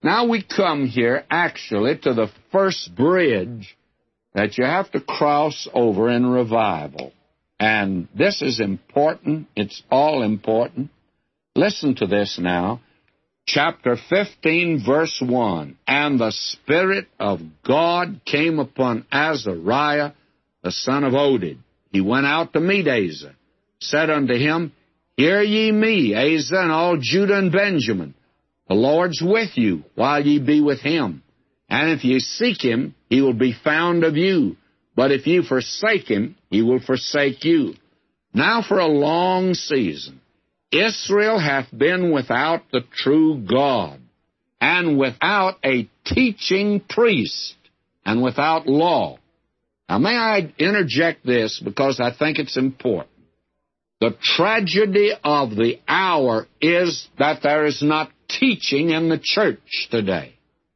Now we come here, actually, to the first bridge that you have to cross over in revival. And this is important. It's all important. Listen to this now. Chapter 15, verse 1. And the Spirit of God came upon Azariah, the son of Oded. He went out to meet Asa, said unto him, Hear ye me, Asa, and all Judah and Benjamin. The Lord's with you, while ye be with him. And if ye seek him, he will be found of you. But if ye forsake him, he will forsake you. Now for a long season, Israel hath been without the true God, and without a teaching priest, and without law. Now may I interject this, because I think it's important. The tragedy of the hour is that there is not teaching in the church today.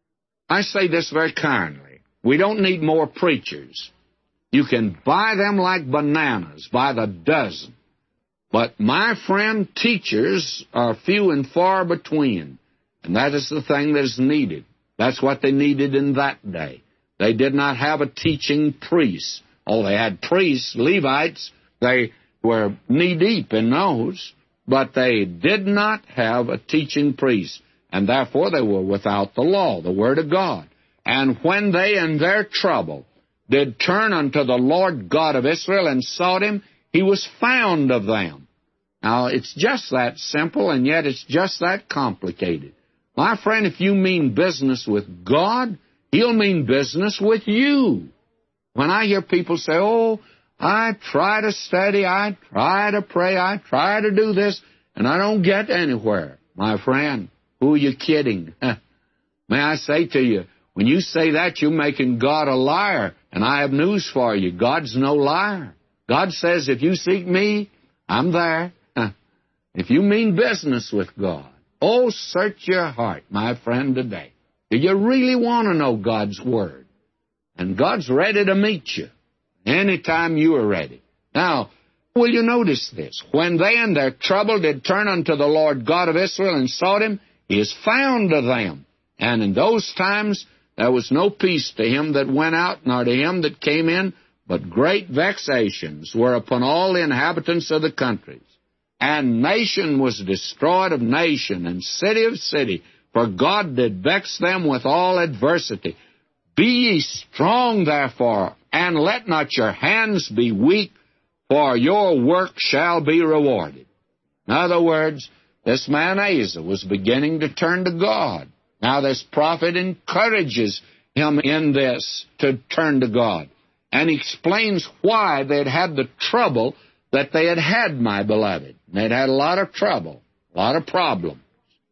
I say this very kindly. We don't need more preachers. You can buy them like bananas by the dozen. But, my friend, teachers are few and far between. And that is the thing that is needed. That's what they needed in that day. They did not have a teaching priest. Oh, they had priests, Levites. They were knee-deep in those. But they did not have a teaching priest. And therefore they were without the law, the Word of God. And when they in their trouble did turn unto the Lord God of Israel and sought him, he was found of them. Now, it's just that simple, and yet it's just that complicated. My friend, if you mean business with God, he'll mean business with you. When I hear people say, oh, I try to study, I try to pray, I try to do this, and I don't get anywhere. My friend, who are you kidding? May I say to you, when you say that, you're making God a liar. And I have news for you. God's no liar. God says, if you seek me, I'm there. If you mean business with God, oh, search your heart, my friend, today. Do you really want to know God's Word? And God's ready to meet you anytime you are ready. Now, will you notice this? When they in their trouble did turn unto the Lord God of Israel and sought him, he is found of them. And in those times there was no peace to him that went out, nor to him that came in, but great vexations were upon all the inhabitants of the countries. And nation was destroyed of nation, and city of city, for God did vex them with all adversity. Be ye strong, therefore, and let not your hands be weak, for your work shall be rewarded. In other words, this man Asa was beginning to turn to God. Now this prophet encourages him in this to turn to God. And he explains why they'd had the trouble that they had, my beloved. They'd had a lot of trouble, a lot of problems.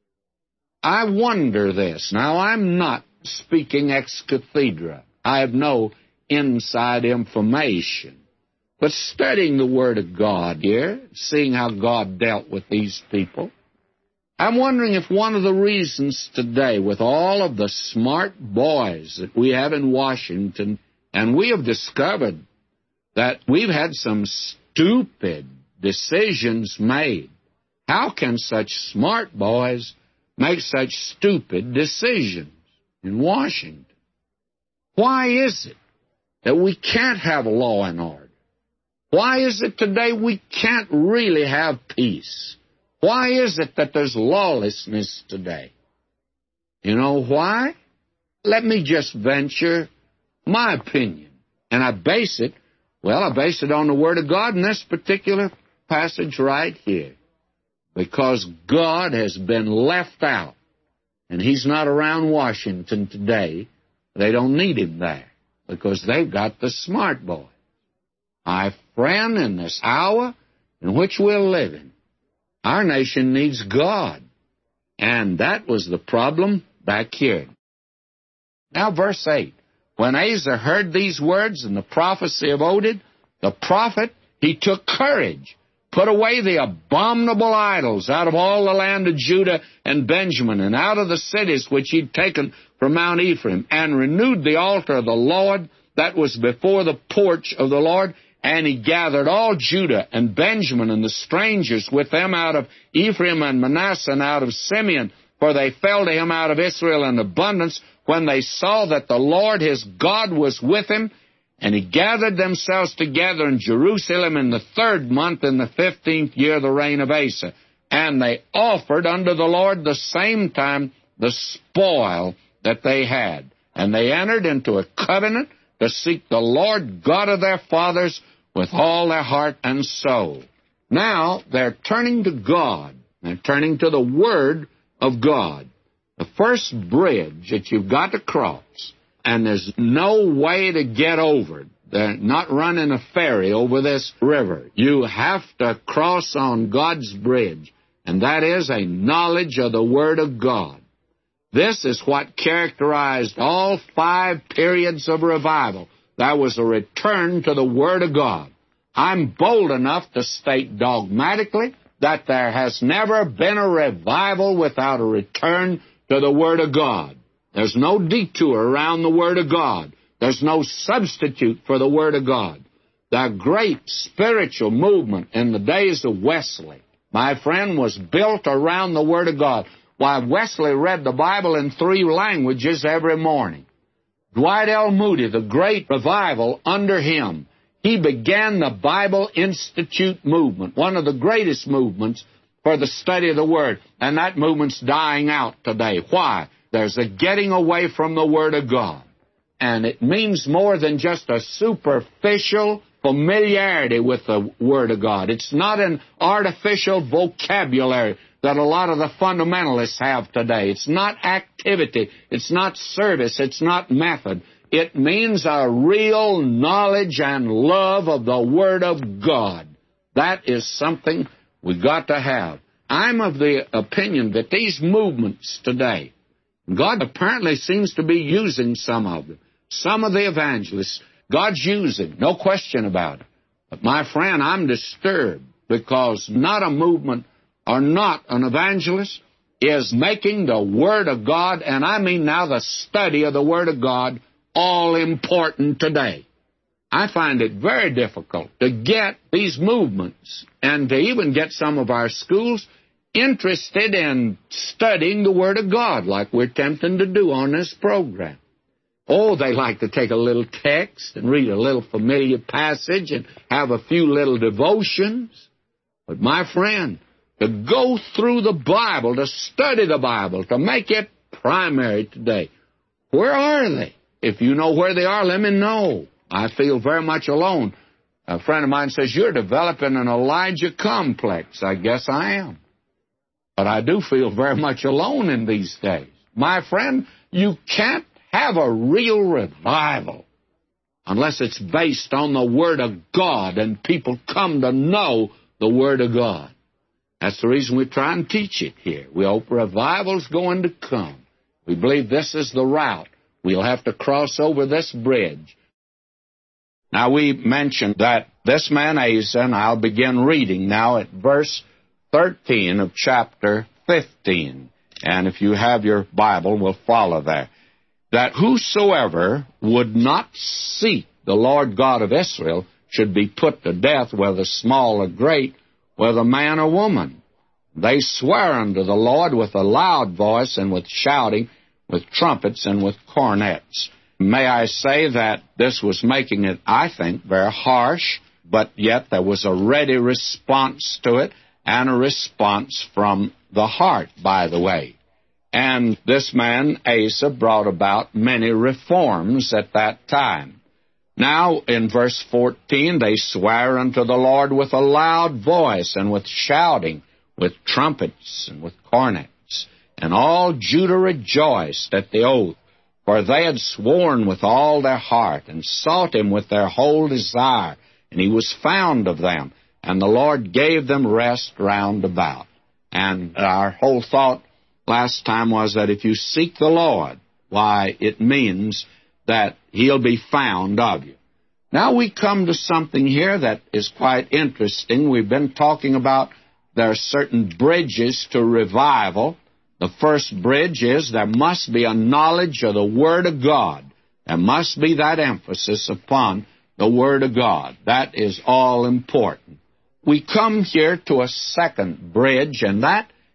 I wonder this. Now, I'm not speaking ex cathedra. I have no inside information. But studying the Word of God here, seeing how God dealt with these people, I'm wondering if one of the reasons today, with all of the smart boys that we have in Washington, and we have discovered that we've had some stupid decisions made. How can such smart boys make such stupid decisions in Washington? Why is it that we can't have law and order? Why is it today we can't really have peace? Why is it that there's lawlessness today? You know why? Let me just venture my opinion. And I base it on the Word of God in this particular passage right here. Because God has been left out. And He's not around Washington today. They don't need Him there. Because they've got the smart boy. My friend, in this hour in which we're living, our nation needs God. And that was the problem back here. Now, verse 8. When Asa heard these words and the prophecy of Oded, the prophet, he took courage, put away the abominable idols out of all the land of Judah and Benjamin, and out of the cities which he'd taken from Mount Ephraim, and renewed the altar of the Lord that was before the porch of the Lord. And he gathered all Judah and Benjamin and the strangers with them out of Ephraim and Manasseh and out of Simeon, For they fell to him out of Israel in abundance, when they saw that the Lord his God was with him. And he gathered themselves together in Jerusalem in the 3rd month, in the 15th year of the reign of Asa. And they offered unto the Lord the same time the spoil that they had. And they entered into a covenant to seek the Lord God of their fathers with all their heart and soul. Now they're turning to God. They're turning to the Word of God. The first bridge that you've got to cross, and there's no way to get over it. They're not running a ferry over this river. You have to cross on God's bridge, and that is a knowledge of the Word of God. This is what characterized all 5 periods of revival. That was a return to the Word of God. I'm bold enough to state dogmatically that there has never been a revival without a return to the Word of God. There's no detour around the Word of God. There's no substitute for the Word of God. The great spiritual movement in the days of Wesley, my friend, was built around the Word of God. Why, Wesley read the Bible in 3 languages every morning. Dwight L. Moody, the great revival under him, he began the Bible Institute movement, one of the greatest movements for the study of the Word. And that movement's dying out today. Why? There's a getting away from the Word of God. And it means more than just a superficial familiarity with the Word of God. It's not an artificial vocabulary that a lot of the fundamentalists have today. It's not activity. It's not service. It's not method. It means a real knowledge and love of the Word of God. That is something we've got to have. I'm of the opinion that these movements today, God apparently seems to be using some of them. Some of the evangelists, God's using, no question about it. But my friend, I'm disturbed because not a movement or not an evangelist is making the Word of God, and I mean now the study of the Word of God, all important today. I find it very difficult to get these movements and to even get some of our schools interested in studying the Word of God like we're attempting to do on this program. Oh, they like to take a little text and read a little familiar passage and have a few little devotions. But my friend, to go through the Bible, to study the Bible, to make it primary today, where are they? If you know where they are, let me know. I feel very much alone. A friend of mine says, you're developing an Elijah complex. I guess I am. But I do feel very much alone in these days. My friend, you can't have a real revival unless it's based on the Word of God and people come to know the Word of God. That's the reason we try and teach it here. We hope revival's going to come. We believe this is the route. We'll have to cross over this bridge. Now, we mentioned that this man Asa, and I'll begin reading now at verse 13 of chapter 15. And if you have your Bible, we'll follow there. That whosoever would not seek the Lord God of Israel should be put to death, whether small or great, whether man or woman. They swear unto the Lord with a loud voice and with shouting, with trumpets and with cornets. May I say that this was making it, I think, very harsh, but yet there was a ready response to it, and a response from the heart, by the way. And this man, Asa, brought about many reforms at that time. Now, in verse 14, they swear unto the Lord with a loud voice, and with shouting, with trumpets, and with cornets. And all Judah rejoiced at the oath, for they had sworn with all their heart, and sought him with their whole desire, and he was found of them, and the Lord gave them rest round about. And our whole thought last time was that if you seek the Lord, why, it means that he'll be found of you. Now we come to something here that is quite interesting. We've been talking about there are certain bridges to revival. The first bridge is there must be a knowledge of the Word of God. There must be that emphasis upon the Word of God. That is all important. We come here to a second bridge, and that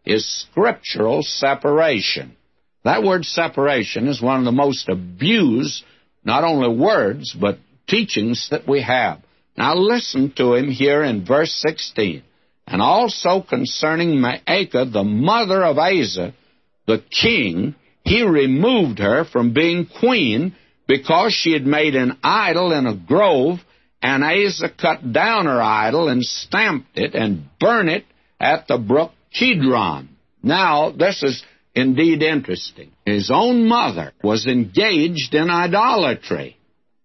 is scriptural separation. That word separation is one of the most abused, not only words, but teachings that we have. Now listen to him here in verse 16. And also concerning Maacah, the mother of Asa, the king, he removed her from being queen because she had made an idol in a grove, and Asa cut down her idol and stamped it and burned it at the brook Kidron. Now, this is indeed interesting. His own mother was engaged in idolatry.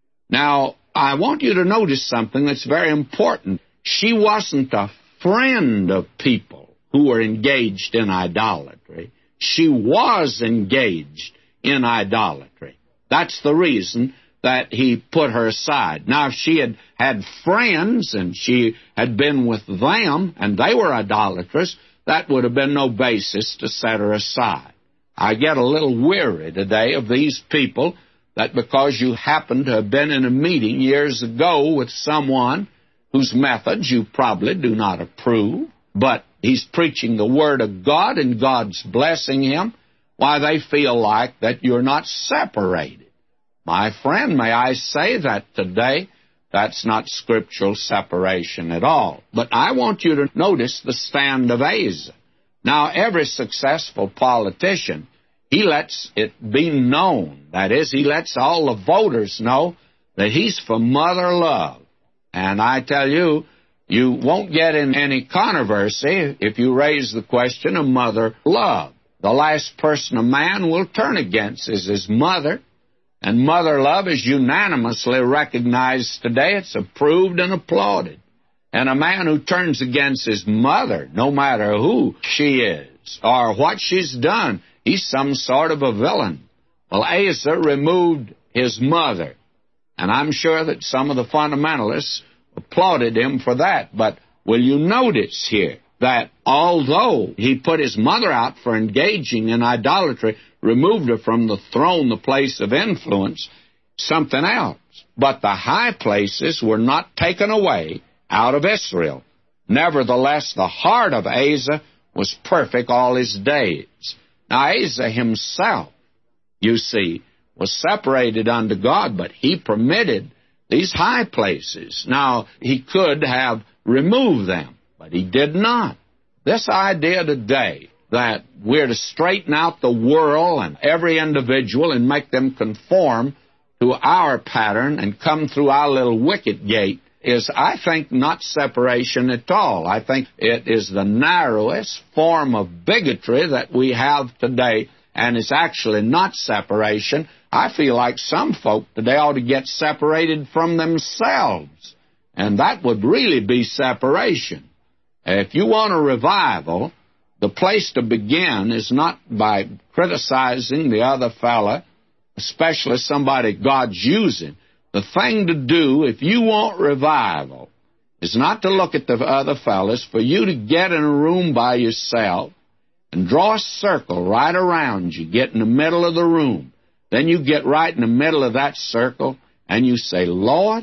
Now, I want you to notice something that's very important. She wasn't a friend of people who were engaged in idolatry. She was engaged in idolatry. That's the reason that he put her aside. Now, if she had had friends and she had been with them and they were idolatrous, that would have been no basis to set her aside. I get a little weary today of these people that because you happen to have been in a meeting years ago with someone whose methods you probably do not approve, but he's preaching the Word of God and God's blessing him, why they feel like that you're not separated. My friend, may I say that today that's not scriptural separation at all. But I want you to notice the stand of Asa. Now, every successful politician, he lets it be known, that is, he lets all the voters know that he's for mother love. And I tell you, you won't get in any controversy if you raise the question of mother love. The last person a man will turn against is his mother. And mother love is unanimously recognized today. It's approved and applauded. And a man who turns against his mother, no matter who she is or what she's done, he's some sort of a villain. Well, Asa removed his mother. And I'm sure that some of the fundamentalists applauded him for that. But will you notice here that although he put his mother out for engaging in idolatry, removed her from the throne, the place of influence, something else. But the high places were not taken away out of Israel. Nevertheless, the heart of Asa was perfect all his days. Now, Asa himself, you see, was separated unto God, but he permitted these high places. Now, he could have removed them, but he did not. This idea today that we're to straighten out the world and every individual and make them conform to our pattern and come through our little wicket gate is, I think, not separation at all. I think it is the narrowest form of bigotry that we have today, and it's actually not separation. I feel like some folk today ought to get separated from themselves, and that would really be separation. If you want a revival, the place to begin is not by criticizing the other fella, especially somebody God's using. The thing to do, if you want revival, is not to look at the other fellas, for you to get in a room by yourself and draw a circle right around you, get in the middle of the room. Then you get right in the middle of that circle and you say, Lord,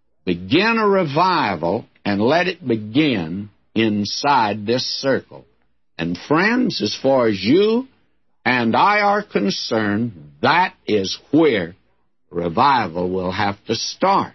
begin a revival and let it begin inside this circle. And friends, as far as you and I are concerned, that is where revival will have to start.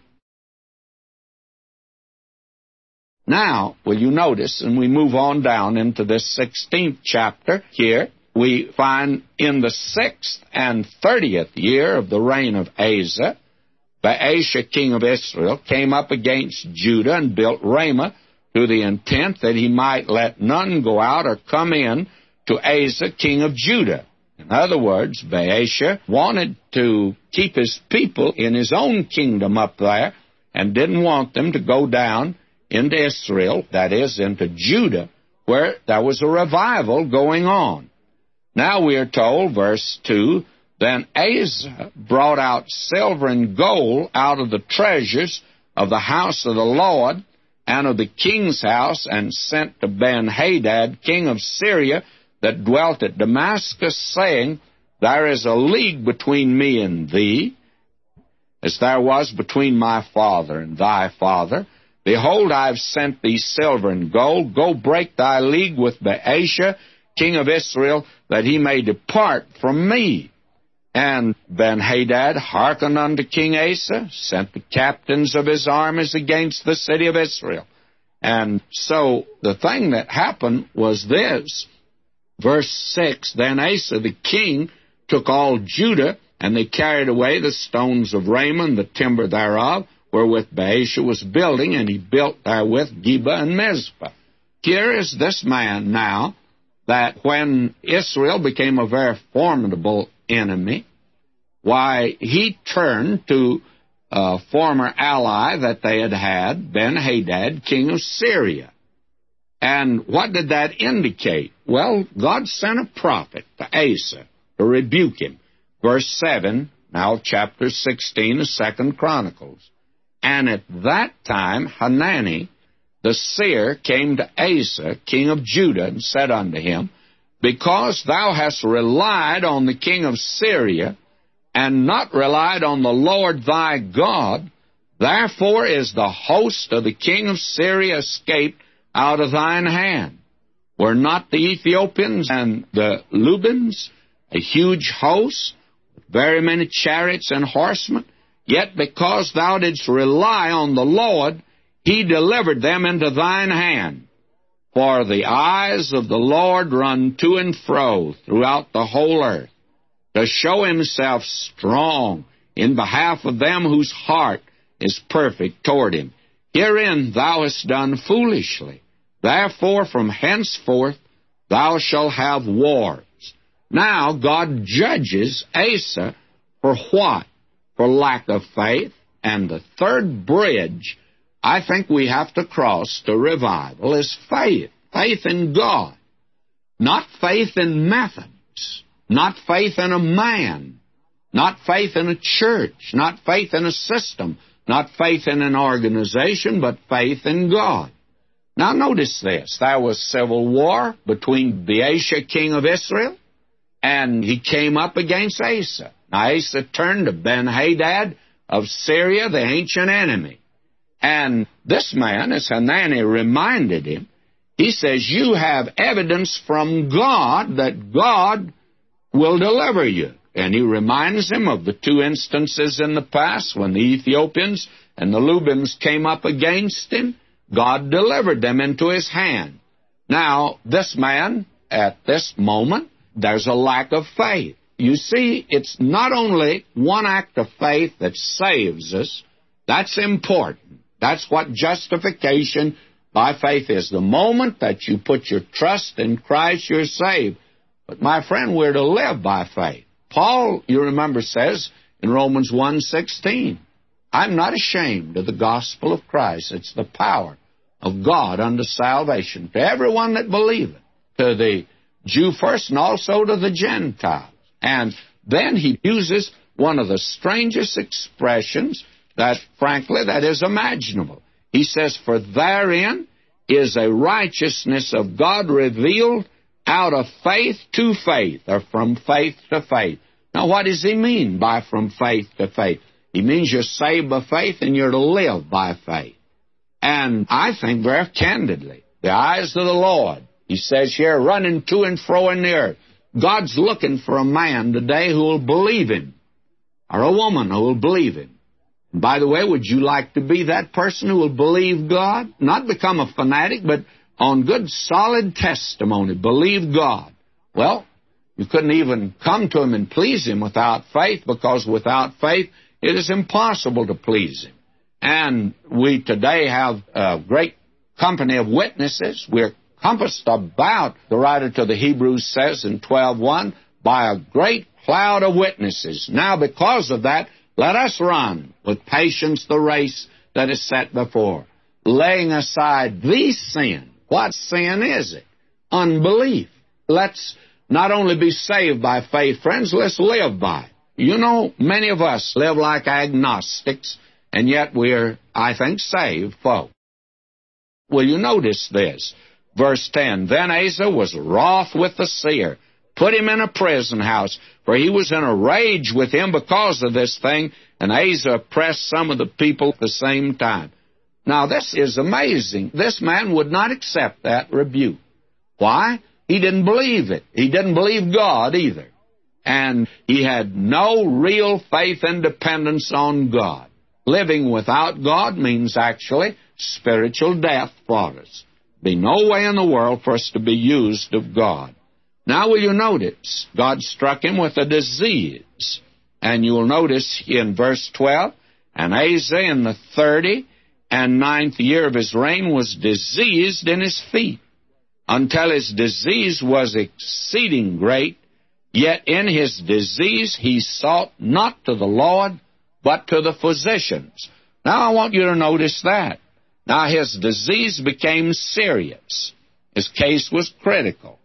Now, will you notice, and we move on down into this 16th chapter here, we find in the 6th and 30th year of the reign of Asa, Baasha, king of Israel, came up against Judah and built Ramah to the intent that he might let none go out or come in to Asa, king of Judah. In other words, Baasha wanted to keep his people in his own kingdom up there and didn't want them to go down into Israel, that is, into Judah, where there was a revival going on. Now we are told, verse 2, Then Asa brought out silver and gold out of the treasures of the house of the Lord and of the king's house, and sent to Ben-Hadad, king of Syria, that dwelt at Damascus, saying, There is a league between me and thee, as there was between my father and thy father. Behold, I have sent thee silver and gold. Go break thy league with Baasha, king of Israel, that he may depart from me. And Ben-Hadad hearkened unto King Asa, sent the captains of his armies against the city of Israel. And so the thing that happened was this. Verse 6, Then Asa the king took all Judah, and they carried away the stones of Raman, the timber thereof, wherewith Baasha was building, and he built therewith Geba and Mizpah. Here is this man now, that when Israel became a very formidable enemy, why, he turned to a former ally that they had, Ben-Hadad, king of Syria. And what did that indicate? Well, God sent a prophet to Asa to rebuke him. Verse 7, now chapter 16 of 2 Chronicles. And at that time Hanani, the seer, came to Asa, king of Judah, and said unto him, Because thou hast relied on the king of Syria, and not relied on the Lord thy God, therefore is the host of the king of Syria escaped out of thine hand. Were not the Ethiopians and the Lubims a huge host, very many chariots and horsemen? Yet because thou didst rely on the Lord, he delivered them into thine hand. For the eyes of the Lord run to and fro throughout the whole earth, to show himself strong in behalf of them whose heart is perfect toward him. Herein thou hast done foolishly. Therefore from henceforth thou shalt have wars. Now God judges Asa for what? For lack of faith. And the third bridge I think we have to cross to revival is faith. Faith in God. Not faith in methods. Not faith in a man. Not faith in a church. Not faith in a system. Not faith in an organization, but faith in God. Now notice this. There was civil war between Baasha, king of Israel, and he came up against Asa. Now Asa turned to Ben-Hadad of Syria, the ancient enemy. And this man, as Hanani reminded him, he says, you have evidence from God that God will deliver you. And he reminds him of the two instances in the past when the Ethiopians and the Lubims came up against him. God delivered them into his hand. Now, this man, at this moment, there's a lack of faith. You see, it's not only one act of faith that saves us. That's important. That's what justification by faith is. The moment that you put your trust in Christ, you're saved. But, my friend, we're to live by faith. Paul, you remember, says in Romans 1:16, I'm not ashamed of the gospel of Christ. It's the power of God unto salvation to everyone that believeth, to the Jew first and also to the Gentiles. And then he uses one of the strangest expressions that, frankly, that is imaginable. He says, for therein is a righteousness of God revealed out of faith to faith, or from faith to faith. Now, what does he mean by from faith to faith? He means you're saved by faith and you're to live by faith. And I think very candidly, the eyes of the Lord, he says here, running to and fro in the earth. God's looking for a man today who will believe him, or a woman who will believe him. And by the way, would you like to be that person who will believe God? Not become a fanatic, but on good, solid testimony, believe God. Well, you couldn't even come to him and please him without faith, because without faith, it is impossible to please him. And we today have a great company of witnesses. We're compassed about, the writer to the Hebrews says in 12:1, by a great cloud of witnesses. Now, because of that, let us run with patience the race that is set before, laying aside the sin. What sin is it? Unbelief. Let's not only be saved by faith, friends, let's live by it. You know, many of us live like agnostics, and yet we're, I think, saved folk. Well, you notice this. Verse 10, Then Asa was wroth with the seer, put him in a prison house, for he was in a rage with him because of this thing, and Asa oppressed some of the people at the same time. Now, this is amazing. This man would not accept that rebuke. Why? he didn't believe it. He didn't believe God either. And he had no real faith and dependence on God. Living without God means actually spiritual death for us. Be no way in the world for us to be used of God. Now will you notice, God struck him with a disease. And you will notice in verse 12, and Asa in the 39th year of his reign was diseased in his feet, until his disease was exceeding great. Yet in his disease he sought not to the Lord, but to the physicians. Now I want you to notice that. Now his disease became serious. His case was critical.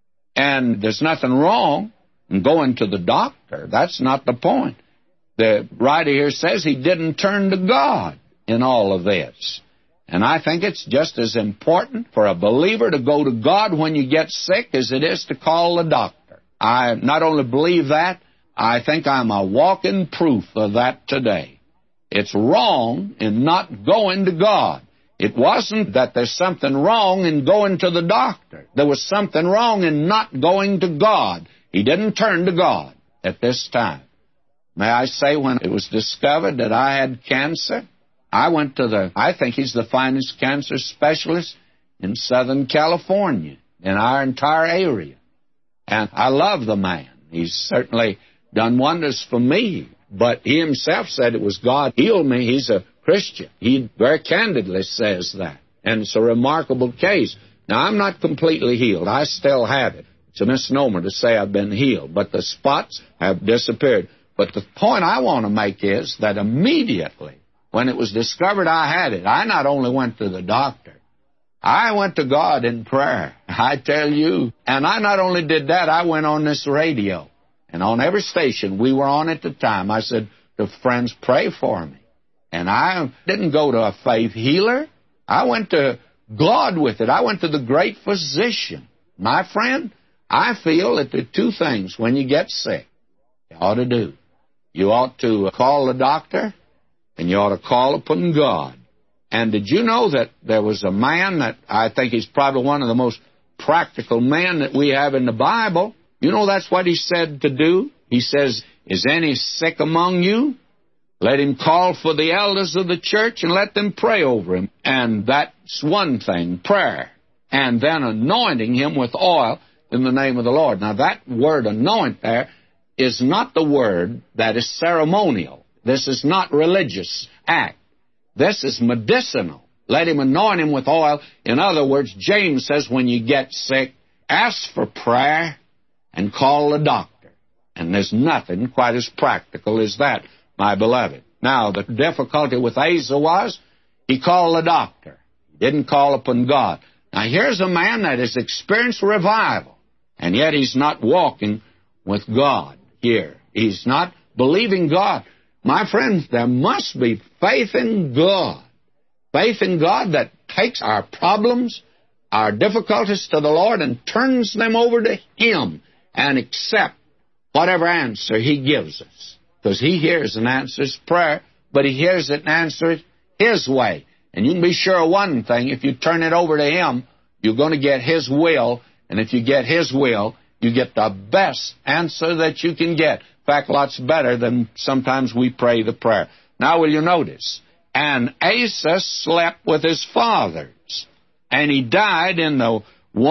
And there's nothing wrong in going to the doctor. That's not the point. The writer here says he didn't turn to God in all of this. And I think it's just as important for a believer to go to God when you get sick as it is to call the doctor. I not only believe that, I think I'm a walking proof of that today. It's wrong in not going to God. It wasn't that there's something wrong in going to the doctor. There was something wrong in not going to God. He didn't turn to God at this time. May I say, when it was discovered that I had cancer, I went to I think he's the finest cancer specialist in Southern California, in our entire area. And I love the man. He's certainly done wonders for me. But he himself said it was God healed me. He's a Christian. He very candidly says that. And it's a remarkable case. Now, I'm not completely healed. I still have it. It's a misnomer to say I've been healed. But the spots have disappeared. But the point I want to make is that immediately when it was discovered I had it, I not only went to the doctor, I went to God in prayer. I tell you. And I not only did that, I went on this radio. And on every station we were on at the time, I said to friends, pray for me. And I didn't go to a faith healer. I went to God with it. I went to the great physician. My friend, I feel that there are two things when you get sick you ought to do. You ought to call the doctor, and you ought to call upon God. And did you know that there was a man that I think he's probably one of the most practical men that we have in the Bible? You know that's what he said to do? He says, is any sick among you? Let him call for the elders of the church and let them pray over him. And that's one thing, prayer. And then anointing him with oil in the name of the Lord. Now that word anoint there is not the word that is ceremonial. This is not religious act. This is medicinal. Let him anoint him with oil. In other words, James says when you get sick, ask for prayer and call the doctor. And there's nothing quite as practical as that, my beloved. Now, the difficulty with Asa was he called the doctor. He didn't call upon God. Now, here's a man that has experienced revival, and yet he's not walking with God here. He's not believing God. My friends, there must be faith in God. Faith in God that takes our problems, our difficulties to the Lord and turns them over to Him and accept whatever answer He gives us. Because He hears and answers prayer, but He hears it and answers His way. And you can be sure of one thing, if you turn it over to Him, you're going to get His will, and if you get His will, you get the best answer that you can get. In fact, lots better than sometimes we pray the prayer. Now will you notice, and Asa slept with his fathers, and he died in the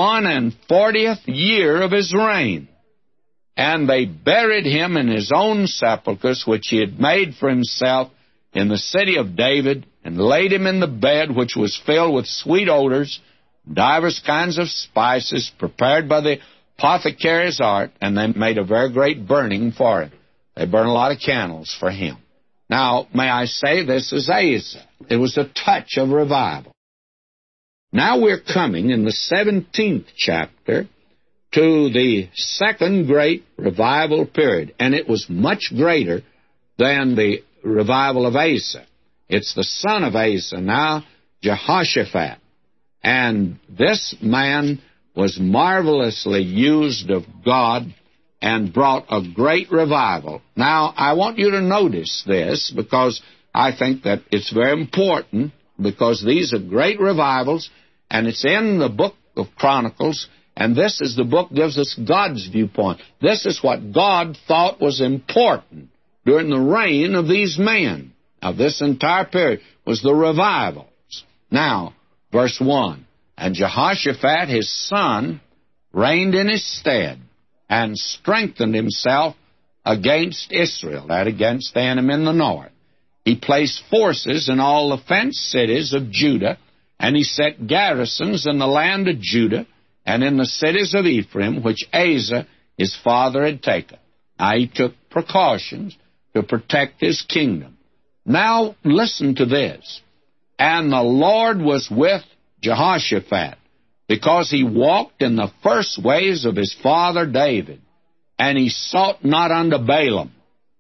41st year of his reign. And they buried him in his own sepulchres, which he had made for himself in the city of David, and laid him in the bed which was filled with sweet odors, divers kinds of spices prepared by the apothecary's art, and they made a very great burning for him. They burned a lot of candles for him. Now, may I say, this is Asa. It was a touch of revival. Now we're coming in the 17th chapter to the second great revival period, and it was much greater than the revival of Asa. It's the son of Asa now, Jehoshaphat. And this man was marvelously used of God and brought a great revival. Now, I want you to notice this because I think that it's very important because these are great revivals, and it's in the book of Chronicles, And this is the book gives us God's viewpoint. This is what God thought was important during the reign of these men. Now, this entire period was the revivals. Now, verse 1, and Jehoshaphat his son reigned in his stead, and strengthened himself against Israel, that against the enemy in the north. He placed forces in all the fenced cities of Judah, and he set garrisons in the land of Judah, and in the cities of Ephraim, which Asa his father had taken. Now he took precautions to protect his kingdom. Now listen to this. And the Lord was with Jehoshaphat, because he walked in the first ways of his father David, and he sought not unto Balaam.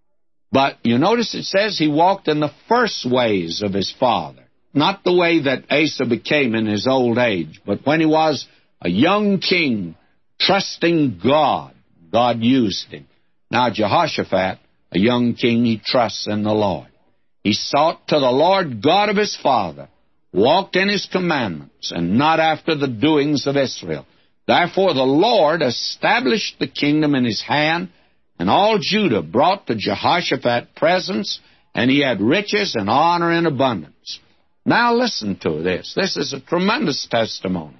But you notice it says he walked in the first ways of his father, not the way that Asa became in his old age, but when he was a young king, trusting God, God used him. Now Jehoshaphat, a young king, he trusts in the Lord. He sought to the Lord God of his father, walked in his commandments, and not after the doings of Israel. Therefore the Lord established the kingdom in his hand, and all Judah brought to Jehoshaphat presents, and he had riches and honor in abundance. Now listen to this. This is a tremendous testimony.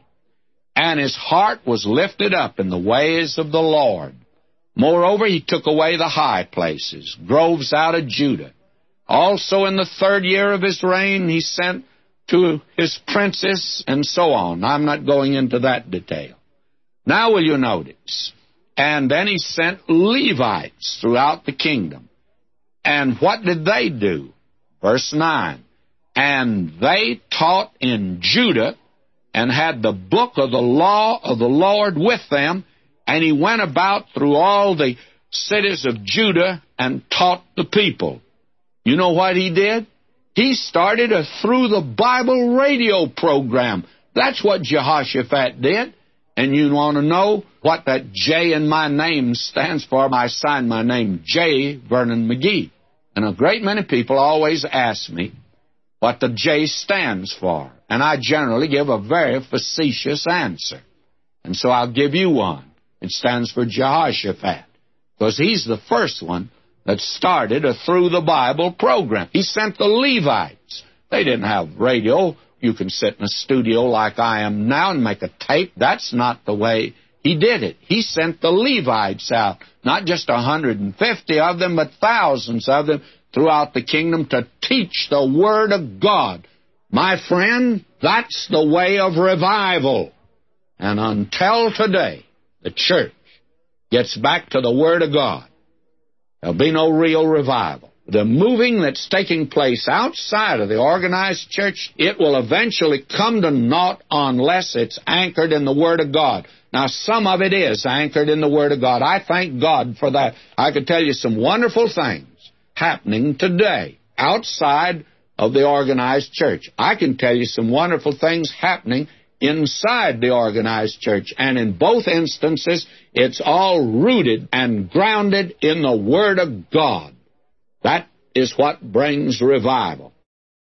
And his heart was lifted up in the ways of the Lord. Moreover, he took away the high places, groves out of Judah. Also in the 3rd year of his reign, he sent to his princes, and so on. I'm not going into that detail. Now will you notice? And then he sent Levites throughout the kingdom. And what did they do? Verse 9. And they taught in Judah, and had the book of the law of the Lord with them, and he went about through all the cities of Judah and taught the people. You know what he did? He started a Through the Bible radio program. That's what Jehoshaphat did. And you want to know what that J in my name stands for? I signed my name J. Vernon McGee. And a great many people always ask me what the J stands for. And I generally give a very facetious answer. And so I'll give you one. It stands for Jehoshaphat, because he's the first one that started a Through the Bible program. He sent the Levites. They didn't have radio. You can sit in a studio like I am now and make a tape. That's not the way he did it. He sent the Levites out, not just 150 of them, but thousands of them throughout the kingdom to teach the Word of God. My friend, that's the way of revival. And until today, the church gets back to the Word of God, there'll be no real revival. The moving that's taking place outside of the organized church, it will eventually come to naught unless it's anchored in the Word of God. Now, some of it is anchored in the Word of God. I thank God for that. I could tell you some wonderful things happening today outside of the organized church. I can tell you some wonderful things happening inside the organized church. And in both instances, it's all rooted and grounded in the Word of God. That is what brings revival.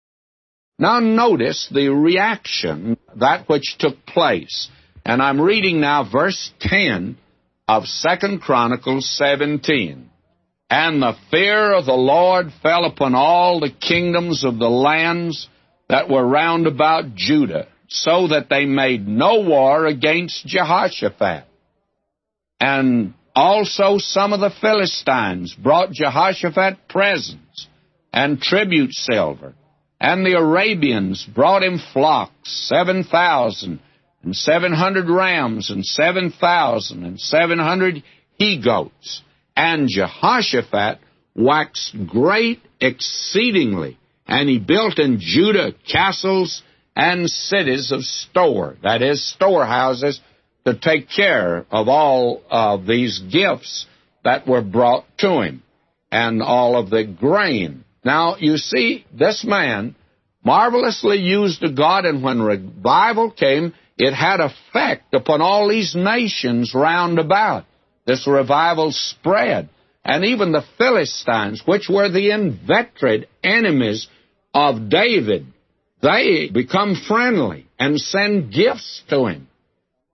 Now notice the reaction, that which took place. And I'm reading now verse 10 of 2 Chronicles 17. And the fear of the Lord fell upon all the kingdoms of the lands that were round about Judah, so that they made no war against Jehoshaphat. And also some of the Philistines brought Jehoshaphat presents and tribute silver. And the Arabians brought him flocks, 7,000, and 700 rams, and 7,000, and 700 he-goats. And Jehoshaphat waxed great exceedingly, and he built in Judah castles and cities of store, that is, storehouses, to take care of all of these gifts that were brought to him, and all of the grain. Now, you see, this man marvelously used of God, and when revival came, it had effect upon all these nations round about. This revival spread, and even the Philistines, which were the inveterate enemies of David, they become friendly and send gifts to him.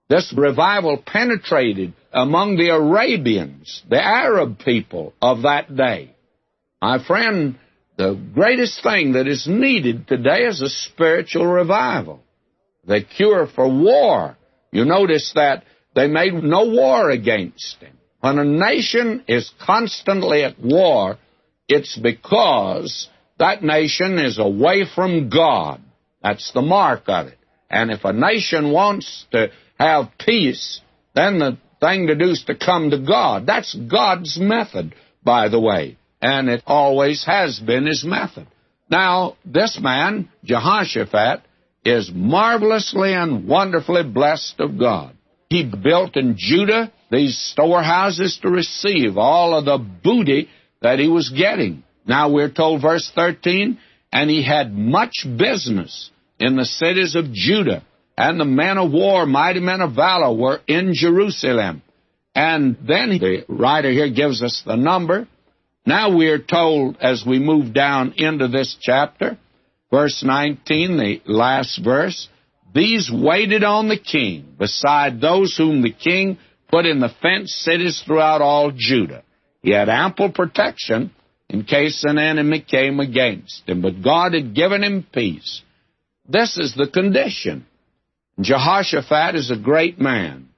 This revival penetrated among the Arabians, the Arab people of that day. My friend, the greatest thing that is needed today is a spiritual revival. The cure for war. You notice that they made no war against him. When a nation is constantly at war, it's because that nation is away from God. That's the mark of it. And if a nation wants to have peace, then the thing to do is to come to God. That's God's method, by the way. And it always has been his method. Now, this man, Jehoshaphat, is marvelously and wonderfully blessed of God. He built in Judah these storehouses to receive all of the booty that he was getting. Now we're told, verse 13, and he had much business in the cities of Judah, and the men of war, mighty men of valor, were in Jerusalem. And then the writer here gives us the number. Now we're told, as we move down into this chapter, verse 19, the last verse, these waited on the king, beside those whom the king put in the fenced cities throughout all Judah. He had ample protection in case an enemy came against him, but God had given him peace. This is the condition. Jehoshaphat is a great man.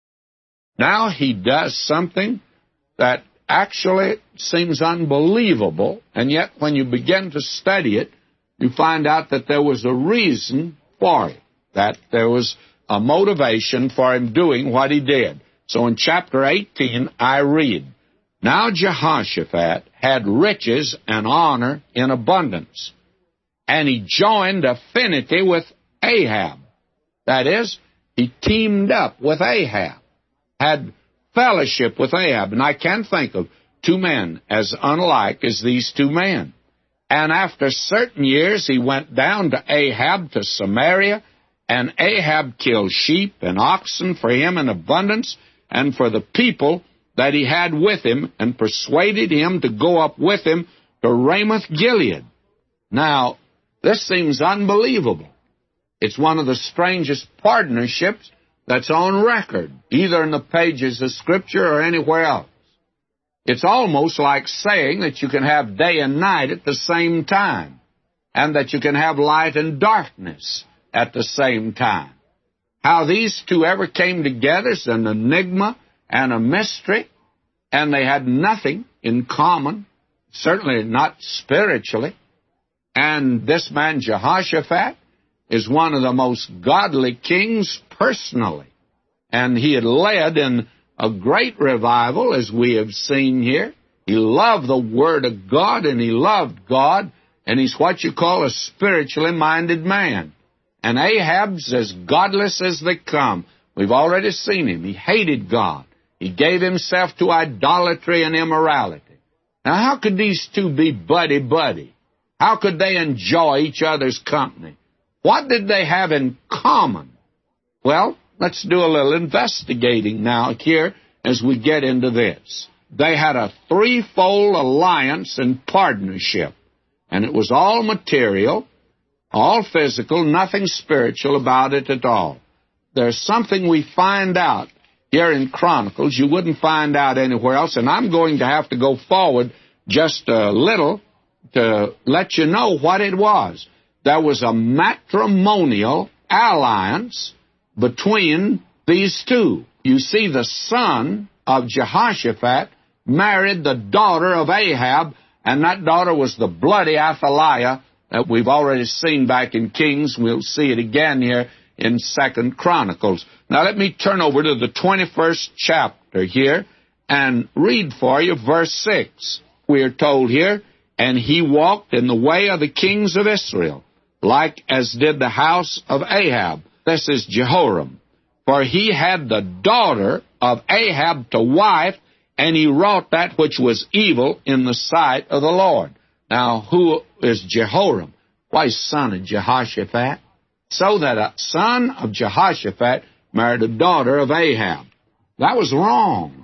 Now he does something that actually seems unbelievable, and yet when you begin to study it, you find out that there was a reason for it, that there was a motivation for him doing what he did. So in chapter 18, I read, now Jehoshaphat had riches and honor in abundance, and he joined affinity with Ahab. That is, he teamed up with Ahab, had fellowship with Ahab. And I can't think of two men as unlike as these two men. And after certain years, he went down to Ahab to Samaria, and Ahab killed sheep and oxen for him in abundance and for the people that he had with him, and persuaded him to go up with him to Ramoth Gilead. Now, this seems unbelievable. It's one of the strangest partnerships that's on record, either in the pages of Scripture or anywhere else. It's almost like saying that you can have day and night at the same time, and that you can have light and darkness at the same time. How these two ever came together is an enigma and a mystery, and they had nothing in common, certainly not spiritually. And this man, Jehoshaphat, is one of the most godly kings personally. And he had led in a great revival, as we have seen here. He loved the Word of God, and he loved God, and he's what you call a spiritually minded man. And Ahab's as godless as they come. We've already seen him. He hated God. He gave himself to idolatry and immorality. Now, how could these two be buddy-buddy? How could they enjoy each other's company? What did they have in common? Well, let's do a little investigating now here as we get into this. They had a threefold alliance and partnership, and it was all material, all physical, nothing spiritual about it at all. There's something we find out here in Chronicles you wouldn't find out anywhere else, and I'm going to have to go forward just a little to let you know what it was. There was a matrimonial alliance between these two. You see, the son of Jehoshaphat married the daughter of Ahab, and that daughter was the bloody Athaliah that we've already seen back in Kings. We'll see it again here in 2 Chronicles. Now let me turn over to the 21st chapter here and read for you verse 6. We are told here, and he walked in the way of the kings of Israel, like as did the house of Ahab. This is Jehoram. For he had the daughter of Ahab to wife, and he wrought that which was evil in the sight of the Lord. Now, who is Jehoram? Why, son of Jehoshaphat. So that a son of Jehoshaphat married a daughter of Ahab. That was wrong,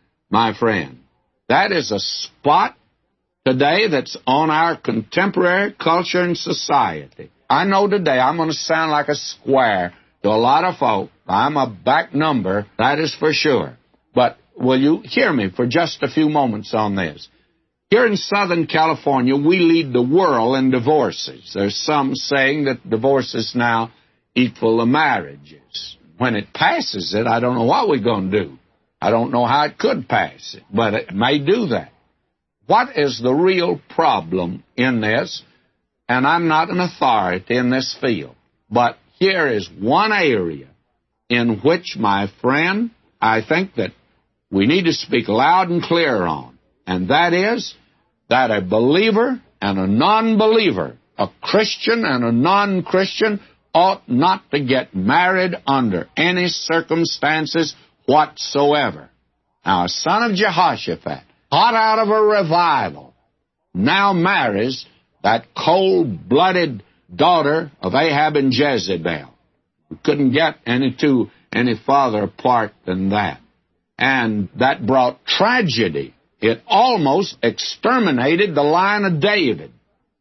my friend. That is a spot today that's on our contemporary culture and society. I know today I'm going to sound like a square to a lot of folk. I'm a back number, that is for sure. But will you hear me for just a few moments on this? Here in Southern California, we lead the world in divorces. There's some saying that divorces now equal to marriages. When it passes it, I don't know what we're going to do. I don't know how it could pass it, but it may do that. What is the real problem in this? And I'm not an authority in this field, but here is one area in which, my friend, I think that we need to speak loud and clear on, and that is that a believer and a non-believer, a Christian and a non-Christian, ought not to get married under any circumstances whatsoever. Now, a son of Jehoshaphat, hot out of a revival, now marries that cold-blooded daughter of Ahab and Jezebel. We couldn't get any farther apart than that. And that brought tragedy. It almost exterminated the line of David.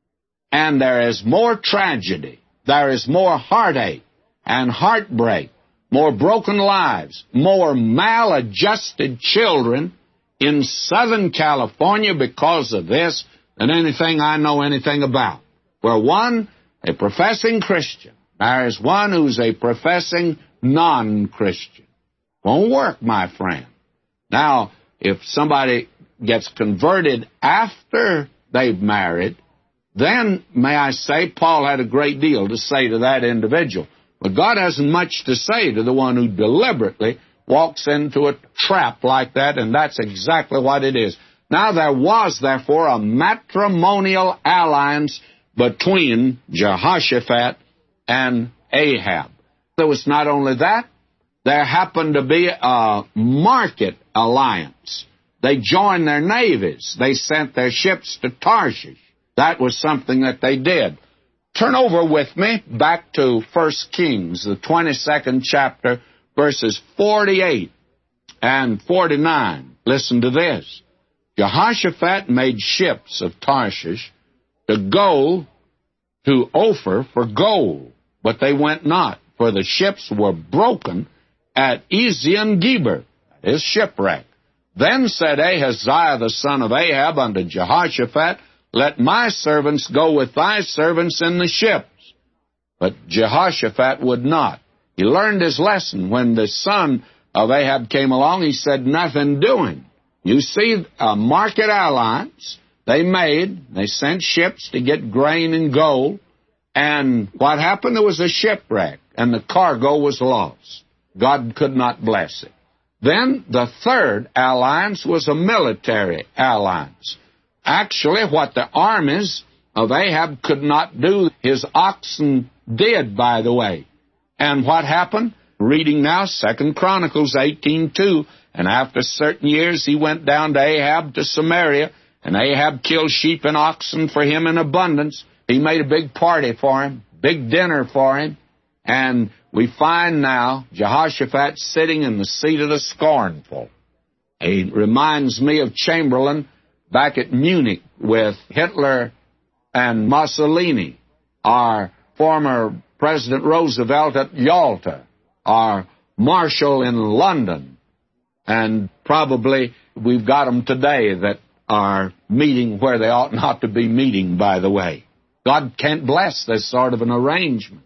And there is more tragedy. There is more heartache and heartbreak, more broken lives, more maladjusted children in Southern California because of this than anything I know anything about. Where one, a professing Christian, marries one who's a professing non-Christian. Won't work, my friend. Now, if somebody gets converted after they've married, then, may I say, Paul had a great deal to say to that individual. But God hasn't much to say to the one who deliberately walks into a trap like that, and that's exactly what it is. Now, there was, therefore, a matrimonial alliance between Jehoshaphat and Ahab. There was not only that, there happened to be a market alliance. They joined their navies. They sent their ships to Tarshish. That was something that they did. Turn over with me back to 1 Kings, the 22nd chapter, verses 48 and 49. Listen to this. Jehoshaphat made ships of Tarshish to go to Ophir for gold, but they went not, for the ships were broken at Ezion-Geber, that is shipwreck. Then said Ahaziah the son of Ahab unto Jehoshaphat, Let my servants go with thy servants in the ships. But Jehoshaphat would not. He learned his lesson. When the son of Ahab came along, he said, Nothing doing. You see, a market alliance they made. They sent ships to get grain and gold. And what happened? There was a shipwreck, and the cargo was lost. God could not bless it. Then the third alliance was a military alliance. Actually, what the armies of Ahab could not do, his oxen did, by the way. And what happened? Reading now, 2 Chronicles 18:2, and after certain years he went down to Ahab to Samaria, and Ahab killed sheep and oxen for him in abundance. He made a big party for him, big dinner for him, and we find now Jehoshaphat sitting in the seat of the scornful. He reminds me of Chamberlain back at Munich with Hitler and Mussolini, our former President Roosevelt at Yalta, our Marshall in London, and probably we've got them today that are meeting where they ought not to be meeting, by the way. God can't bless this sort of an arrangement.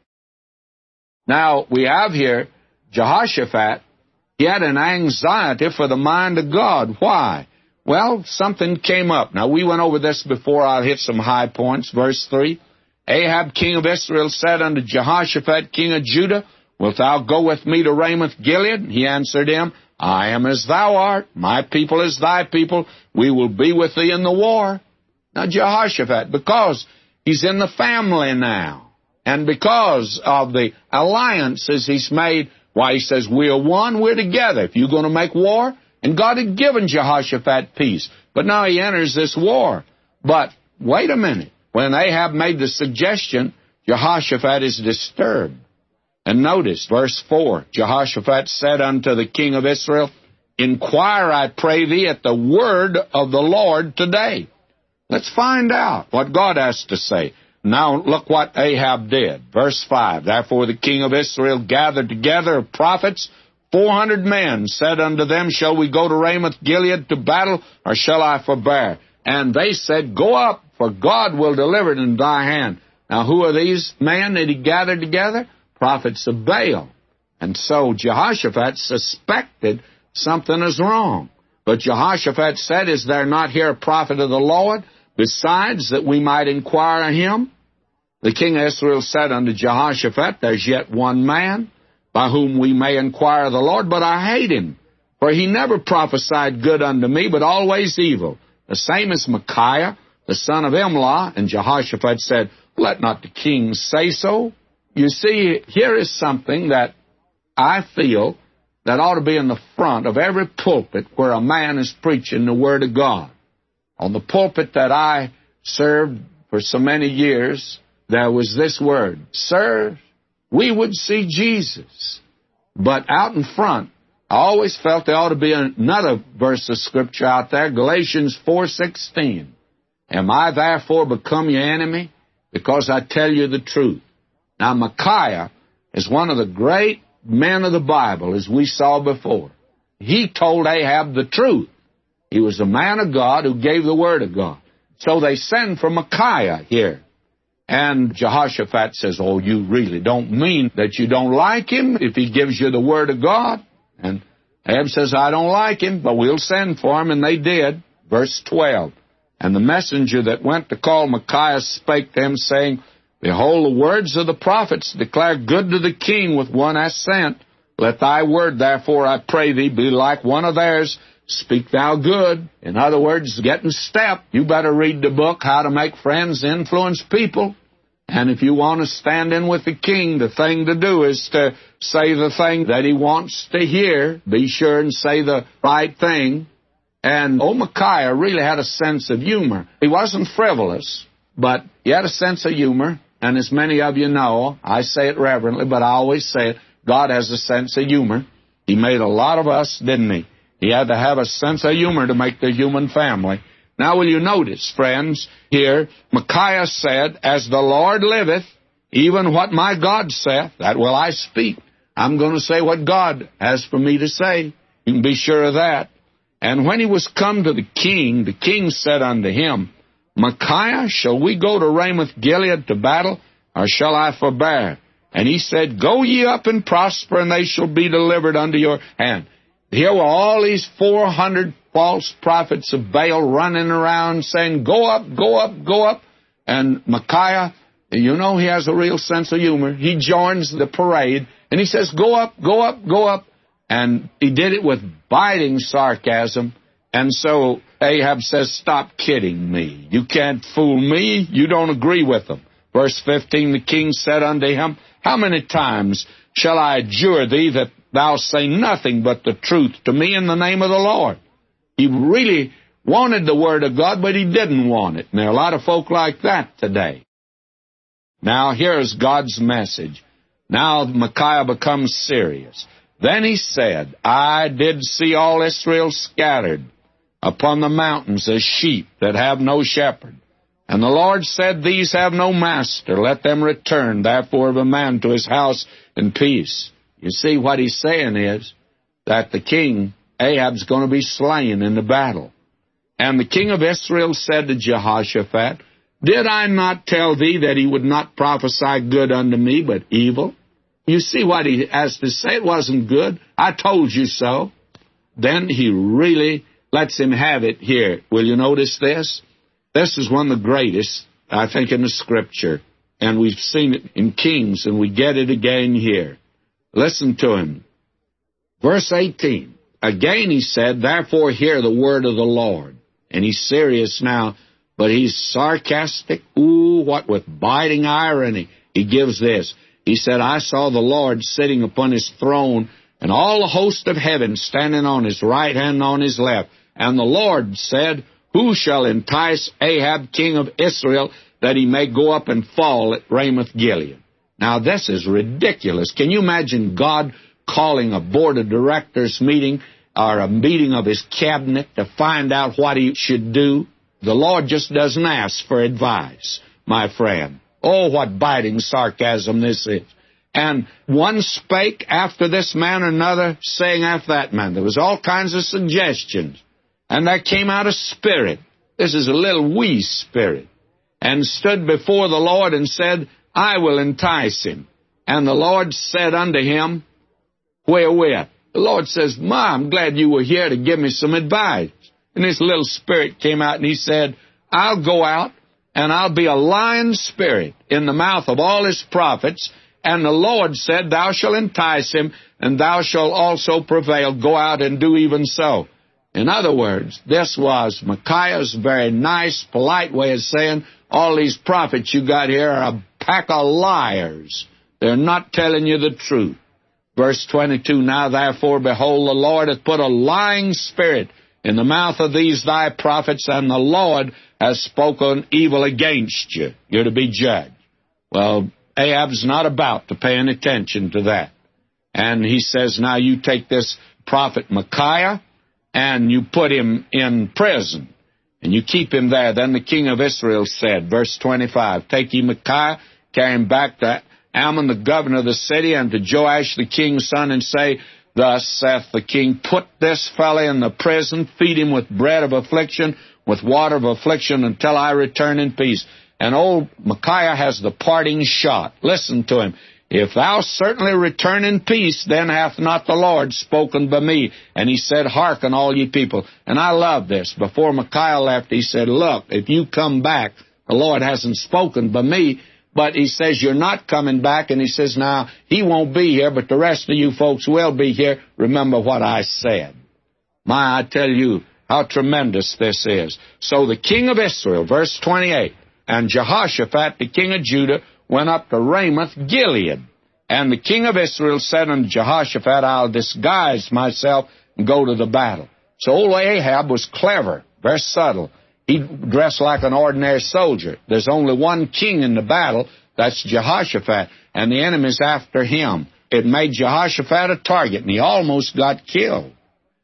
Now, we have here Jehoshaphat. He had an anxiety for the mind of God. Why? Well, something came up. Now, we went over this before. I'll hit some high points. Verse 3, Ahab, king of Israel, said unto Jehoshaphat, king of Judah, Wilt thou go with me to Ramoth-Gilead? He answered him, I am as thou art. My people is thy people. We will be with thee in the war. Now, Jehoshaphat, because he's in the family now, and because of the alliances he's made, why, he says, we're one, we're together. If you're going to make war, and God had given Jehoshaphat peace. But now he enters this war. But wait a minute. When Ahab made the suggestion, Jehoshaphat is disturbed. And notice, verse 4, Jehoshaphat said unto the king of Israel, Inquire, I pray thee, at the word of the Lord today. Let's find out what God has to say. Now look what Ahab did. Verse 5, Therefore the king of Israel gathered together of prophets 400 men, said unto them, Shall we go to Ramoth-Gilead to battle, or shall I forbear? And they said, Go up, for God will deliver it into thy hand. Now who are these men that he gathered together? Prophets of Baal. And so Jehoshaphat suspected something is wrong. But Jehoshaphat said, Is there not here a prophet of the Lord, besides that we might inquire of him? The king of Israel said unto Jehoshaphat, There's yet one man, by whom we may inquire of the Lord, but I hate him. For he never prophesied good unto me, but always evil. The same as Micaiah, the son of Imlah. And Jehoshaphat said, Let not the king say so. You see, here is something that I feel that ought to be in the front of every pulpit where a man is preaching the Word of God. On the pulpit that I served for so many years, there was this word, Sir, we would see Jesus. But out in front, I always felt there ought to be another verse of Scripture out there, Galatians 4:16. Am I therefore become your enemy? Because I tell you the truth. Now, Micaiah is one of the great men of the Bible, as we saw before. He told Ahab the truth. He was a man of God who gave the Word of God. So they send for Micaiah here. And Jehoshaphat says, Oh, you really don't mean that you don't like him if he gives you the Word of God? And Ahab says, I don't like him, but we'll send for him. And they did. Verse 12. And the messenger that went to call Micaiah spake to him, saying, Behold, the words of the prophets declare good to the king with one as sent. Let thy word, therefore, I pray thee, be like one of theirs. Speak thou good. In other words, get in step. You better read the book, How to Make Friends, Influence People. And if you want to stand in with the king, the thing to do is to say the thing that he wants to hear. Be sure and say the right thing. And Micaiah really had a sense of humor. He wasn't frivolous, but he had a sense of humor. And as many of you know, I say it reverently, but I always say it, God has a sense of humor. He made a lot of us, didn't he? He had to have a sense of humor to make the human family. Now will you notice, friends, here, Micaiah said, As the Lord liveth, even what my God saith, that will I speak. I'm going to say what God has for me to say. You can be sure of that. And when he was come to the king said unto him, Micaiah, shall we go to Ramoth-Gilead to battle, or shall I forbear? And he said, Go ye up and prosper, and they shall be delivered unto your hand. Here were all these 400 false prophets of Baal running around saying, Go up, go up, go up. And Micaiah, you know he has a real sense of humor. He joins the parade, and he says, Go up, go up, go up. And he did it with biting sarcasm. And so Ahab says, Stop kidding me. You can't fool me. You don't agree with them. Verse 15, the king said unto him, How many times shall I adjure thee that thou say nothing but the truth to me in the name of the Lord? He really wanted the Word of God, but he didn't want it. And there are a lot of folk like that today. Now here's God's message. Now Micaiah becomes serious. Then he said, I did see all Israel scattered upon the mountains as sheep that have no shepherd. And the Lord said, These have no master. Let them return, therefore, of a man to his house in peace. You see, what he's saying is that the king, Ahab's going to be slain in the battle. And the king of Israel said to Jehoshaphat, Did I not tell thee that he would not prophesy good unto me, but evil? You see what he has to say? It wasn't good. I told you so. Then he really lets him have it here. Will you notice this? This is one of the greatest, I think, in the Scripture. And we've seen it in Kings, and we get it again here. Listen to him. Verse 18. Again he said, Therefore hear the word of the Lord. And he's serious now, but he's sarcastic. Ooh, what with biting irony. He gives this. He said, I saw the Lord sitting upon his throne, and all the host of heaven standing on his right hand and on his left. And the Lord said, Who shall entice Ahab, king of Israel, that he may go up and fall at Ramoth-Gilead? Now, this is ridiculous. Can you imagine God calling a board of directors meeting or a meeting of his cabinet to find out what he should do? The Lord just doesn't ask for advice, my friend. Oh, what biting sarcasm this is. And one spake after this man, another saying after that man. There was all kinds of suggestions. And there came out a spirit. This is a little wee spirit. And stood before the Lord and said, I will entice him. And the Lord said unto him, wherewith? The Lord says, Ma, I'm glad you were here to give me some advice. And this little spirit came out and he said, I'll go out and I'll be a lying spirit in the mouth of all his prophets. And the Lord said, thou shalt entice him, and thou shalt also prevail. Go out and do even so. In other words, this was Micaiah's very nice, polite way of saying, all these prophets you got here are a pack of liars. They're not telling you the truth. Verse 22, now therefore, behold, the Lord hath put a lying spirit in the mouth of these thy prophets, and the Lord has spoken evil against you. You're to be judged. Well, Ahab's not about to pay any attention to that. And he says, now you take this prophet Micaiah, and you put him in prison, and you keep him there. Then the king of Israel said, verse 25, take ye Micaiah, carry him back to Ammon the governor of the city, and to Joash the king's son, and say, thus saith the king, put this fellow in the prison, feed him with bread of affliction, with water of affliction, until I return in peace. And old Micaiah has the parting shot. Listen to him. If thou certainly return in peace, then hath not the Lord spoken by me. And he said, hearken, all ye people. And I love this. Before Micaiah left, he said, look, if you come back, the Lord hasn't spoken by me. But he says, you're not coming back. And he says, now, he won't be here, but the rest of you folks will be here. Remember what I said. My, I tell you how tremendous this is. So the king of Israel, verse 28, and Jehoshaphat, the king of Judah, went up to Ramoth Gilead. And the king of Israel said unto Jehoshaphat, I'll disguise myself and go to the battle. So old Ahab was clever, very subtle. He dressed like an ordinary soldier. There's only one king in the battle, that's Jehoshaphat, and the enemy's after him. It made Jehoshaphat a target, and he almost got killed.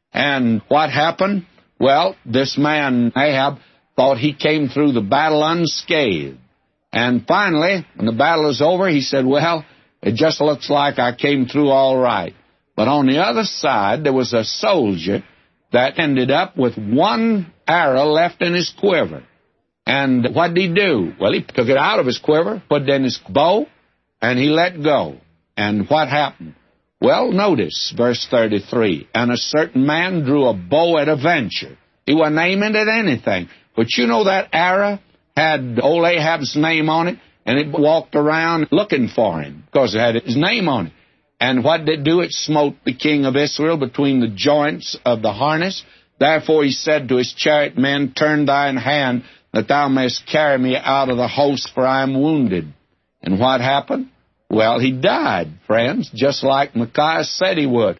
And what happened? Well, this man, Ahab, thought he came through the battle unscathed. And finally, when the battle was over, he said, well, it just looks like I came through all right. But on the other side, there was a soldier that ended up with one arrow left in his quiver. And what did he do? Well, he took it out of his quiver, put it in his bow, and he let go. And what happened? Well, notice verse 33. And a certain man drew a bow at a venture. He wasn't aiming at anything. But you know that arrow had old Ahab's name on it, and it walked around looking for him because it had his name on it. And what did it do? It smote the king of Israel between the joints of the harness. Therefore he said to his chariot men, turn thine hand, that thou mayest carry me out of the host, for I am wounded. And what happened? Well, he died, friends, just like Micaiah said he would.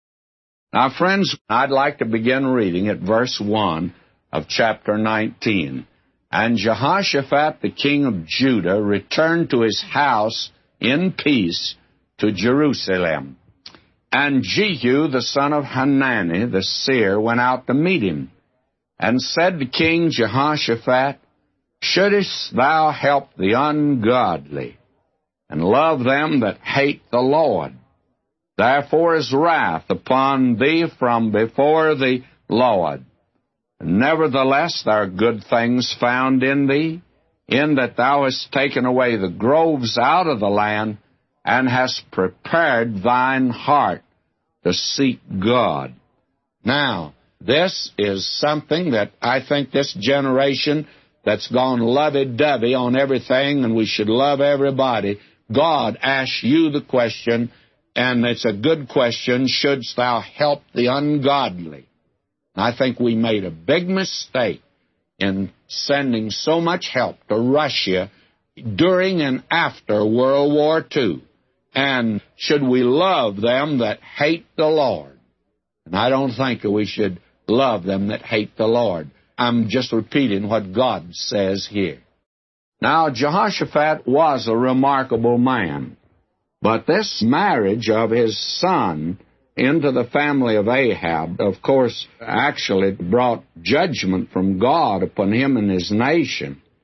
Now, friends, I'd like to begin reading at verse 1 of chapter 19. And Jehoshaphat, the king of Judah, returned to his house in peace to Jerusalem. And Jehu, the son of Hanani, the seer, went out to meet him, and said to King Jehoshaphat, shouldest thou help the ungodly, and love them that hate the Lord? Therefore is wrath upon thee from before the Lord. Nevertheless, there are good things found in thee, in that thou hast taken away the groves out of the land, and hast prepared thine heart to seek God. Now, this is something that I think this generation that's gone lovey-dovey on everything, and we should love everybody, God asks you the question, and it's a good question, shouldst thou help the ungodly? I think we made a big mistake in sending so much help to Russia during and after World War II. And should we love them that hate the Lord? And I don't think that we should love them that hate the Lord. I'm just repeating what God says here. Now, Jehoshaphat was a remarkable man, but this marriage of his son into the family of Ahab, of course, actually brought judgment from God upon him and his nation.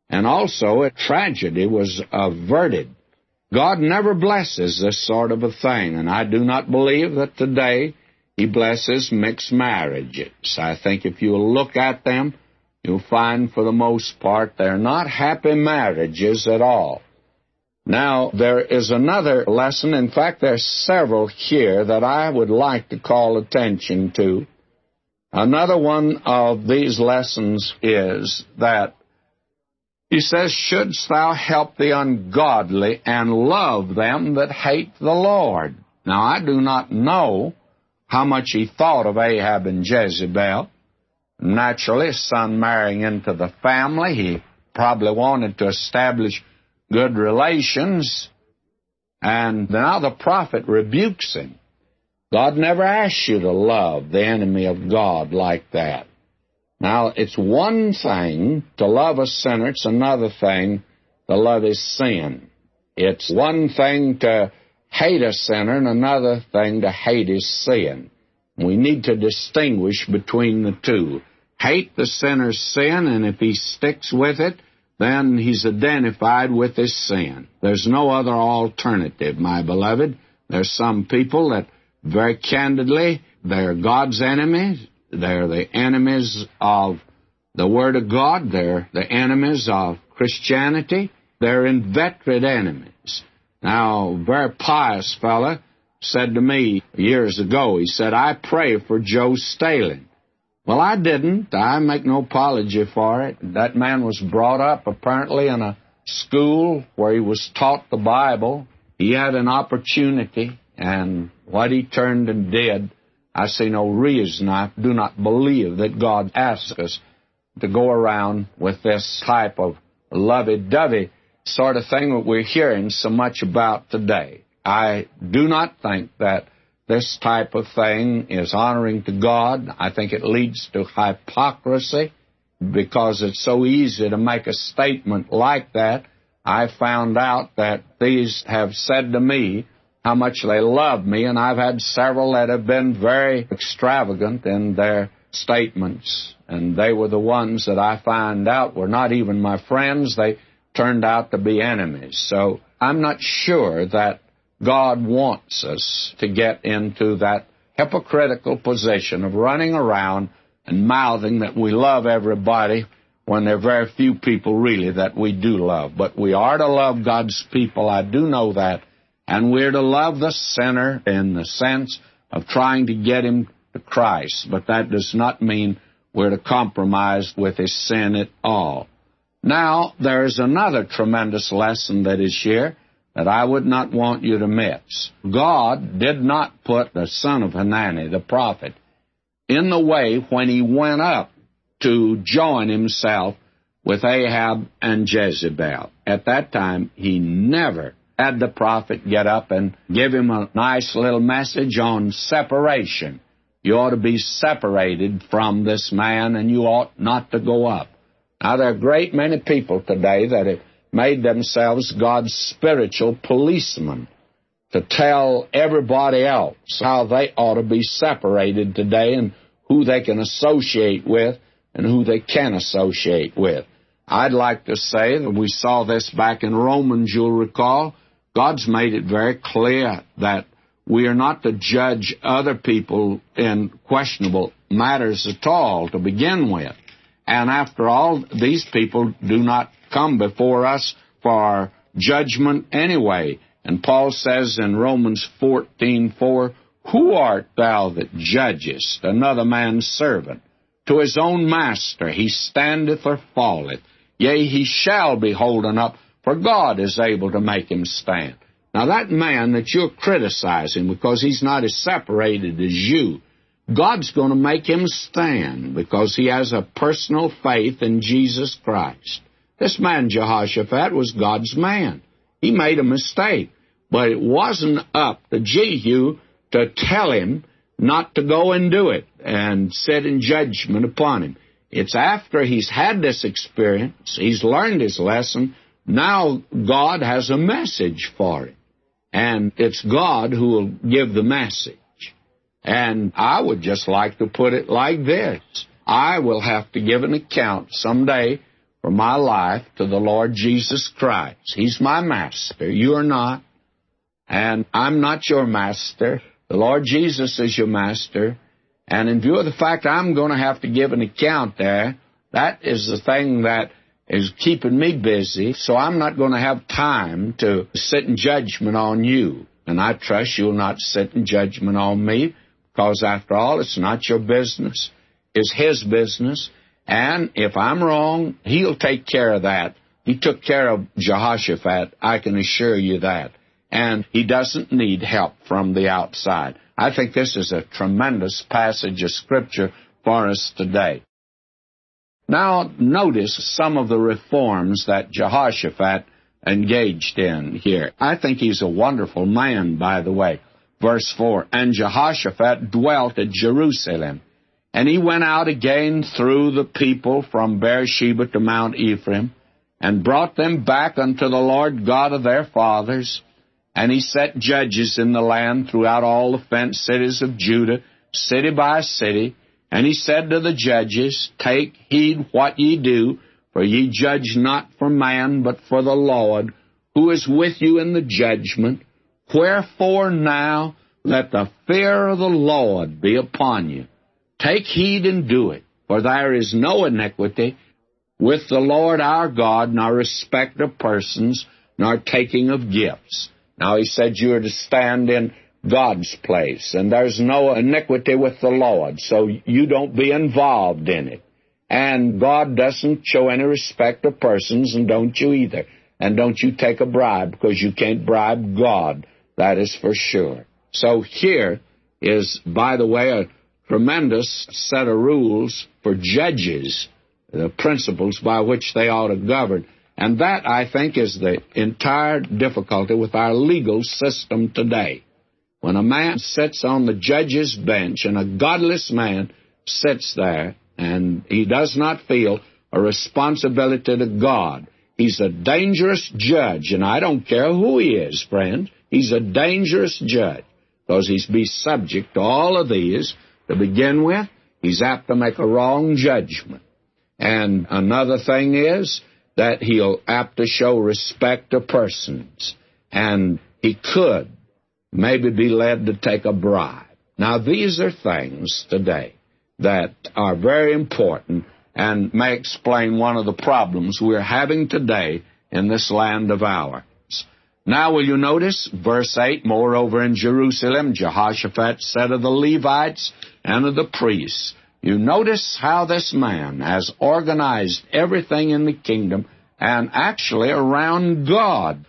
and also a tragedy was averted. God never blesses this sort of a thing, and I do not believe that today He blesses mixed marriages. I think if you look at them, you'll find for the most part they're not happy marriages at all. Now, there is another lesson. In fact, there's several here that I would like to call attention to. Another one of these lessons is that He says, shouldst thou help the ungodly and love them that hate the Lord? Now, I do not know how much he thought of Ahab and Jezebel. Naturally, his son marrying into the family, he probably wanted to establish good relations. And now the prophet rebukes him. God never asks you to love the enemy of God like that. Now, it's one thing to love a sinner. It's another thing to love his sin. It's one thing to hate a sinner and another thing to hate his sin. We need to distinguish between the two. Hate the sinner's sin, and if he sticks with it, then he's identified with his sin. There's no other alternative, my beloved. There's some people that very candidly, they're God's enemies. They're the enemies of the Word of God. They're the enemies of Christianity. They're inveterate enemies. Now, a very pious fellow said to me years ago, he said, I pray for Joe Stalin. Well, I didn't. I make no apology for it. That man was brought up apparently in a school where he was taught the Bible. He had an opportunity, and what he turned and did, I see no reason. I do not believe that God asks us to go around with this type of lovey-dovey sort of thing that we're hearing so much about today. I do not think that this type of thing is honoring to God. I think it leads to hypocrisy because it's so easy to make a statement like that. I found out that these have said to me how much they love me, and I've had several that have been very extravagant in their statements, and they were the ones that I found out were not even my friends. They turned out to be enemies. So I'm not sure that God wants us to get into that hypocritical position of running around and mouthing that we love everybody when there are very few people really that we do love. But we are to love God's people, I do know that, and we're to love the sinner in the sense of trying to get him to Christ. But that does not mean we're to compromise with his sin at all. Now, there is another tremendous lesson that is here that I would not want you to miss. God did not put the son of Hanani, the prophet, in the way when he went up to join himself with Ahab and Jezebel. At that time, he never had the prophet get up and give him a nice little message on separation. You ought to be separated from this man, and you ought not to go up. Now, there are a great many people today that have made themselves God's spiritual policemen to tell everybody else how they ought to be separated today and who they can associate with and who they can associate with. I'd like to say that we saw this back in Romans, you'll recall. God's made it very clear that we are not to judge other people in questionable matters at all to begin with. And after all, these people do not come before us for judgment anyway. And Paul says in Romans 14:4, who art thou that judgest another man's servant? To his own master he standeth or falleth. Yea, he shall be holden up, for God is able to make him stand. Now that man that you're criticizing because he's not as separated as you, God's going to make him stand because he has a personal faith in Jesus Christ. This man, Jehoshaphat, was God's man. He made a mistake, but it wasn't up to Jehu to tell him not to go and do it and sit in judgment upon him. It's after he's had this experience, he's learned his lesson, now God has a message for him. And it's God who will give the message. And I would just like to put it like this. I will have to give an account someday for my life to the Lord Jesus Christ. He's my master. You are not. And I'm not your master. The Lord Jesus is your master. And in view of the fact I'm going to have to give an account there, that is the thing that is keeping me busy. So I'm not going to have time to sit in judgment on you. And I trust you'll not sit in judgment on me, because after all, it's not your business. It's His business. And if I'm wrong, He'll take care of that. He took care of Jehoshaphat, I can assure you that. And he doesn't need help from the outside. I think this is a tremendous passage of Scripture for us today. Now, notice some of the reforms that Jehoshaphat engaged in here. I think he's a wonderful man, by the way. Verse 4, and Jehoshaphat dwelt at Jerusalem, and he went out again through the people from Beersheba to Mount Ephraim, and brought them back unto the Lord God of their fathers. And he set judges in the land throughout all the fenced cities of Judah, city by city. And he said to the judges, take heed what ye do, for ye judge not for man, but for the Lord, who is with you in the judgment. Wherefore now let the fear of the Lord be upon you. Take heed and do it, for there is no iniquity with the Lord our God, nor respect of persons, nor taking of gifts. Now, he said you are to stand in God's place, and there's no iniquity with the Lord, so you don't be involved in it. And God doesn't show any respect of persons, and don't you either. And don't you take a bribe, because you can't bribe God. That is for sure. So here is, by the way, a tremendous set of rules for judges, the principles by which they ought to govern. And that, I think, is the entire difficulty with our legal system today. When a man sits on the judge's bench, and a godless man sits there, and he does not feel a responsibility to God, he's a dangerous judge, and I don't care who he is, friend. He's a dangerous judge, because he's be subject to all of these. To begin with, he's apt to make a wrong judgment. And another thing is that he'll apt to show respect to persons, and he could maybe be led to take a bribe. Now, these are things today that are very important and may explain one of the problems we're having today in this land of ours. Now, will you notice, verse 8, moreover in Jerusalem, Jehoshaphat said of the Levites and of the priests, you notice how this man has organized everything in the kingdom and actually around God.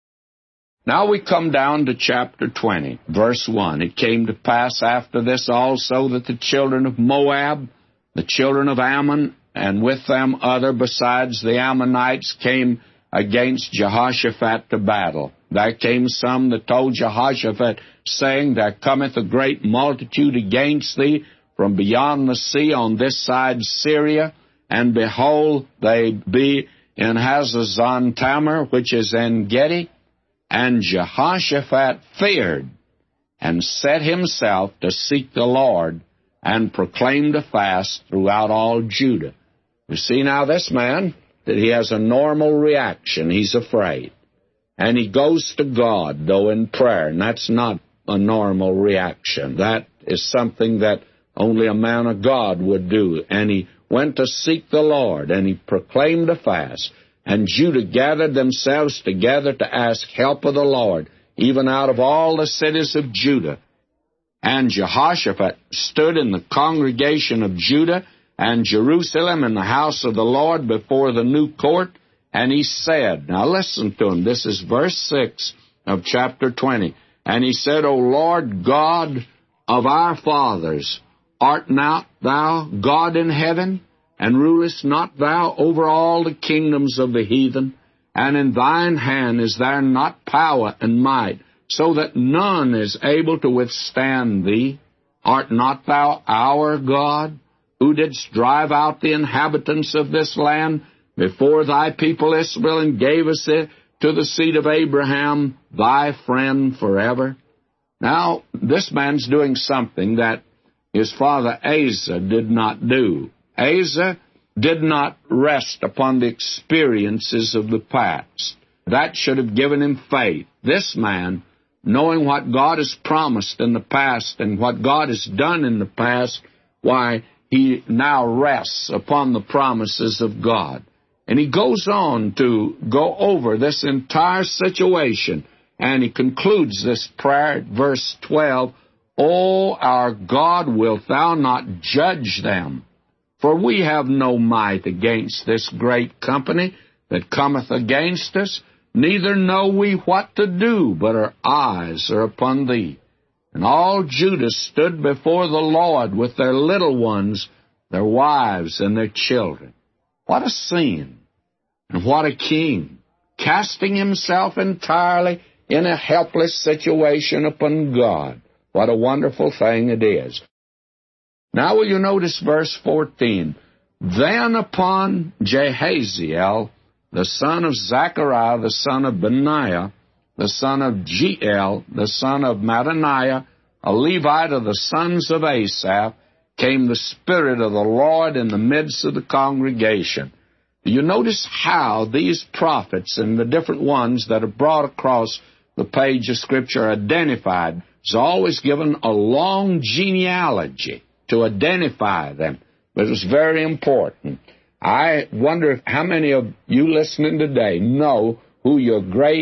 Now we come down to chapter 20, verse 1. It came to pass after this also that the children of Moab, the children of Ammon, and with them other besides the Ammonites, came against Jehoshaphat to battle. There came some that told Jehoshaphat, saying, there cometh a great multitude against thee from beyond the sea on this side Syria, and behold, they be in Hazazon Tamar, which is En Gedi. And Jehoshaphat feared, and set himself to seek the Lord, and proclaimed a fast throughout all Judah. You see now this man, that he has a normal reaction. He's afraid. And he goes to God, though, in prayer, and that's not a normal reaction. That is something that only a man of God would do. And he went to seek the Lord, and he proclaimed a fast. And Judah gathered themselves together to ask help of the Lord, even out of all the cities of Judah. And Jehoshaphat stood in the congregation of Judah and Jerusalem in the house of the Lord before the new court, and he said, now listen to him, this is verse 6 of chapter 20, and he said, O Lord God of our fathers, art not thou God in heaven? And rulest not thou over all the kingdoms of the heathen? And in thine hand is there not power and might, so that none is able to withstand thee? Art not thou our God, who didst drive out the inhabitants of this land before thy people Israel, and gavest it to the seed of Abraham, thy friend forever? Now, this man's doing something that his father Asa did not do. Asa did not rest upon the experiences of the past. That should have given him faith. This man, knowing what God has promised in the past and what God has done in the past, why, he now rests upon the promises of God. And he goes on to go over this entire situation, and he concludes this prayer at verse 12, O our God, wilt thou not judge them? For we have no might against this great company that cometh against us, neither know we what to do, but our eyes are upon thee. And all Judah stood before the Lord with their little ones, their wives, and their children. What a scene, and what a king, casting himself entirely in a helpless situation upon God. What a wonderful thing it is. Now will you notice verse 14? Then upon Jehaziel, the son of Zechariah, the son of Benaiah, the son of Jeiel, the son of Mattaniah, a Levite of the sons of Asaph, came the Spirit of the Lord in the midst of the congregation. You notice how these prophets and the different ones that are brought across the page of Scripture are identified. It's always given a long genealogy to identify them, but it's very important. I wonder how many of you listening today know who your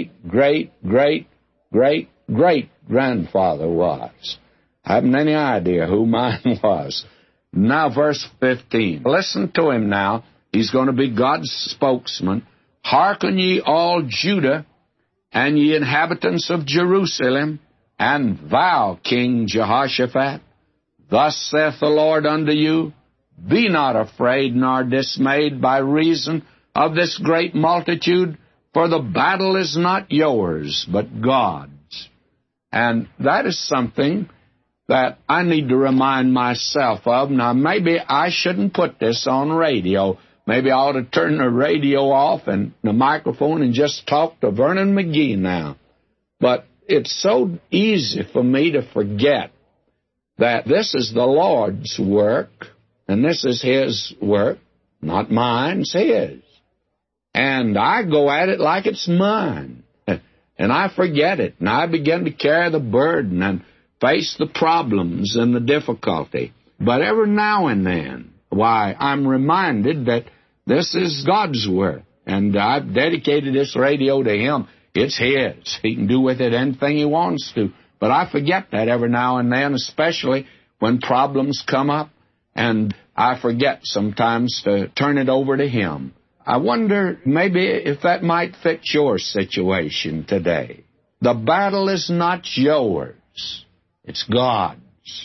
great-great-great-great-great-grandfather was. I haven't any idea who mine was. Now, verse 15. Listen to him now. He's going to be God's spokesman. Hearken ye all Judah, and ye inhabitants of Jerusalem, and thou, King Jehoshaphat, thus saith the Lord unto you, be not afraid nor dismayed by reason of this great multitude, for the battle is not yours, but God's. And that is something that I need to remind myself of. Now, maybe I shouldn't put this on radio. Maybe I ought to turn the radio off and the microphone and just talk to Vernon McGee now. But it's so easy for me to forget that this is the Lord's work, and this is His work, not mine, it's His. And I go at it like it's mine, and I forget it, and I begin to carry the burden and face the problems and the difficulty. But every now and then, why, I'm reminded that this is God's work, and I've dedicated this radio to Him. It's His. He can do with it anything He wants to. But I forget that every now and then, especially when problems come up, and I forget sometimes to turn it over to Him. I wonder maybe if that might fit your situation today. The battle is not yours. It's God's.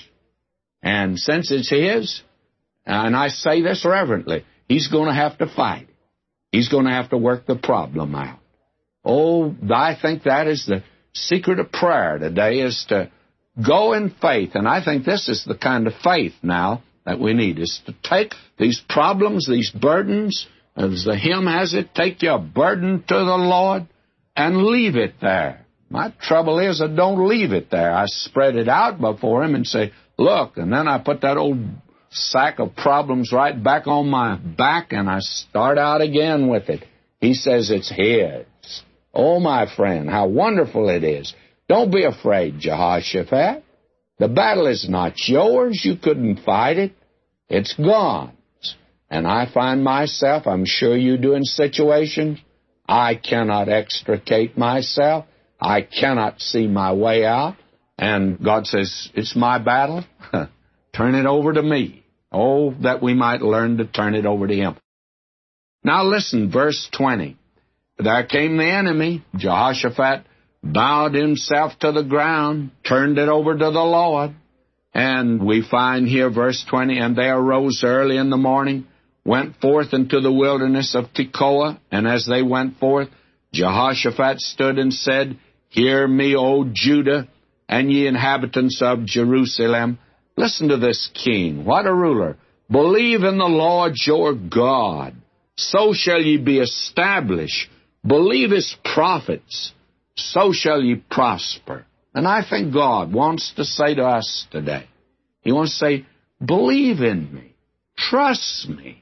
And since it's His, and I say this reverently, He's going to have to fight. He's going to have to work the problem out. Oh, I think that is the secret of prayer today, is to go in faith. And I think this is the kind of faith now that we need, is to take these problems, these burdens, as the hymn has it, take your burden to the Lord and leave it there. My trouble is I don't leave it there. I spread it out before Him and say, look, and then I put that old sack of problems right back on my back and I start out again with it. He says it's His. Oh, my friend, how wonderful it is. Don't be afraid, Jehoshaphat. The battle is not yours. You couldn't fight it. It's God's. And I find myself, I'm sure you do in situations, I cannot extricate myself. I cannot see my way out. And God says, it's my battle. Turn it over to me. Oh, that we might learn to turn it over to Him. Now listen, verse 20. There came the enemy. Jehoshaphat bowed himself to the ground, turned it over to the Lord. And we find here, verse 20, and they arose early in the morning, went forth into the wilderness of Tekoa. And as they went forth, Jehoshaphat stood and said, Hear me, O Judah, and ye inhabitants of Jerusalem. Listen to this king. What a ruler. Believe in the Lord your God. So shall ye be established. Believe His prophets. So shall ye prosper. And I think God wants to say to us today, He wants to say, believe in me. Trust me.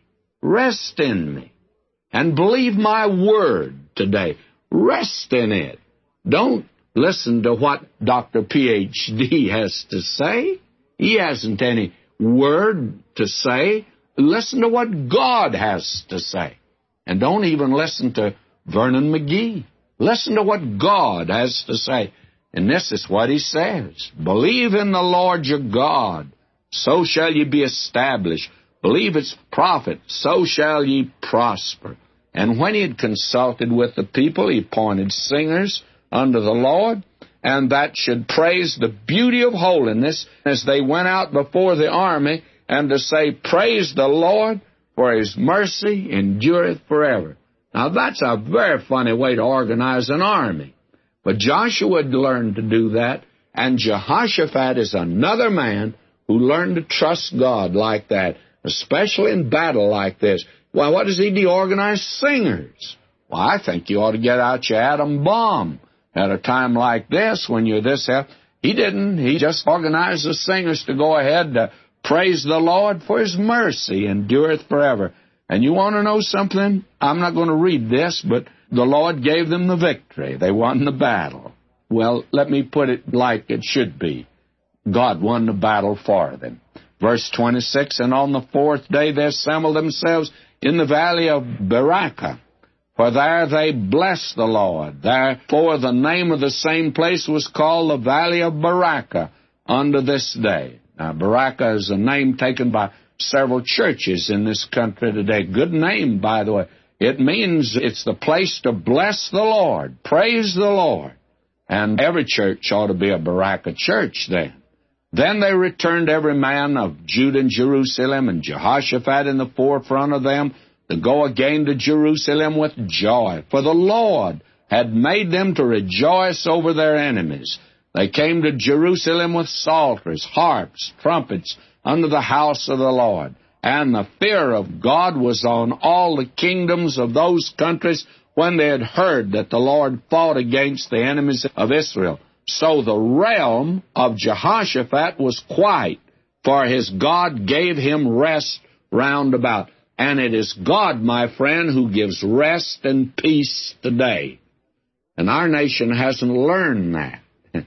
Rest in me. And believe my word today. Rest in it. Don't listen to what Dr. Ph.D. has to say. He hasn't any word to say. Listen to what God has to say. And don't even listen to Vernon McGee. Listen to what God has to say. And this is what he says. Believe in the Lord your God, so shall ye be established. Believe its prophet, so shall ye prosper. And when he had consulted with the people, he appointed singers unto the Lord, and that should praise the beauty of holiness as they went out before the army, and to say, Praise the Lord, for his mercy endureth forever. Now that's a very funny way to organize an army. But Joshua had learned to do that, and Jehoshaphat is another man who learned to trust God like that, especially in battle like this. Well, what does he do? Organize singers. Well, I think you ought to get out your atom bomb at a time like this when you're this healthy. He didn't. He just organized the singers to go ahead to praise the Lord for his mercy endureth forever. And you want to know something? I'm not going to read this, but the Lord gave them the victory. They won the battle. Well, let me put it like it should be. God won the battle for them. Verse 26, and on the fourth day they assembled themselves in the valley of Berachah, for there they blessed the Lord. Therefore the name of the same place was called the valley of Berachah unto this day. Now, Berachah is a name taken by several churches in this country today. Good name, by the way. It means it's the place to bless the Lord, praise the Lord. And every church ought to be a Berachah church then. Then they returned every man of Judah and Jerusalem, and Jehoshaphat in the forefront of them, to go again to Jerusalem with joy. For the Lord had made them to rejoice over their enemies. They came to Jerusalem with psalteries, harps, trumpets, unto the house of the Lord. And the fear of God was on all the kingdoms of those countries when they had heard that the Lord fought against the enemies of Israel. So the realm of Jehoshaphat was quiet, for his God gave him rest round about. And it is God, my friend, who gives rest and peace today. And our nation hasn't learned that.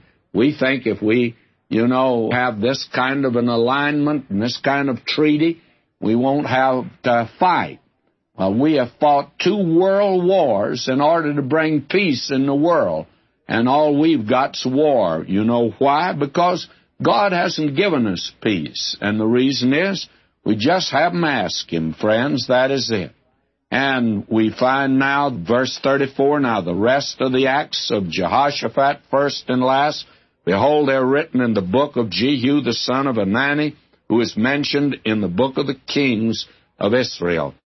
We think if we, have this kind of an alignment and this kind of treaty, we won't have to fight. Well, we have fought 2 world wars in order to bring peace in the world. And all we've got's war. You know why? Because God hasn't given us peace. And the reason is we just haven't asked him, friends. That is it. And we find now, verse 34, now the rest of the acts of Jehoshaphat, first and last, behold, they're written in the book of Jehu, the son of Hanani, who is mentioned in the book of the kings of Israel.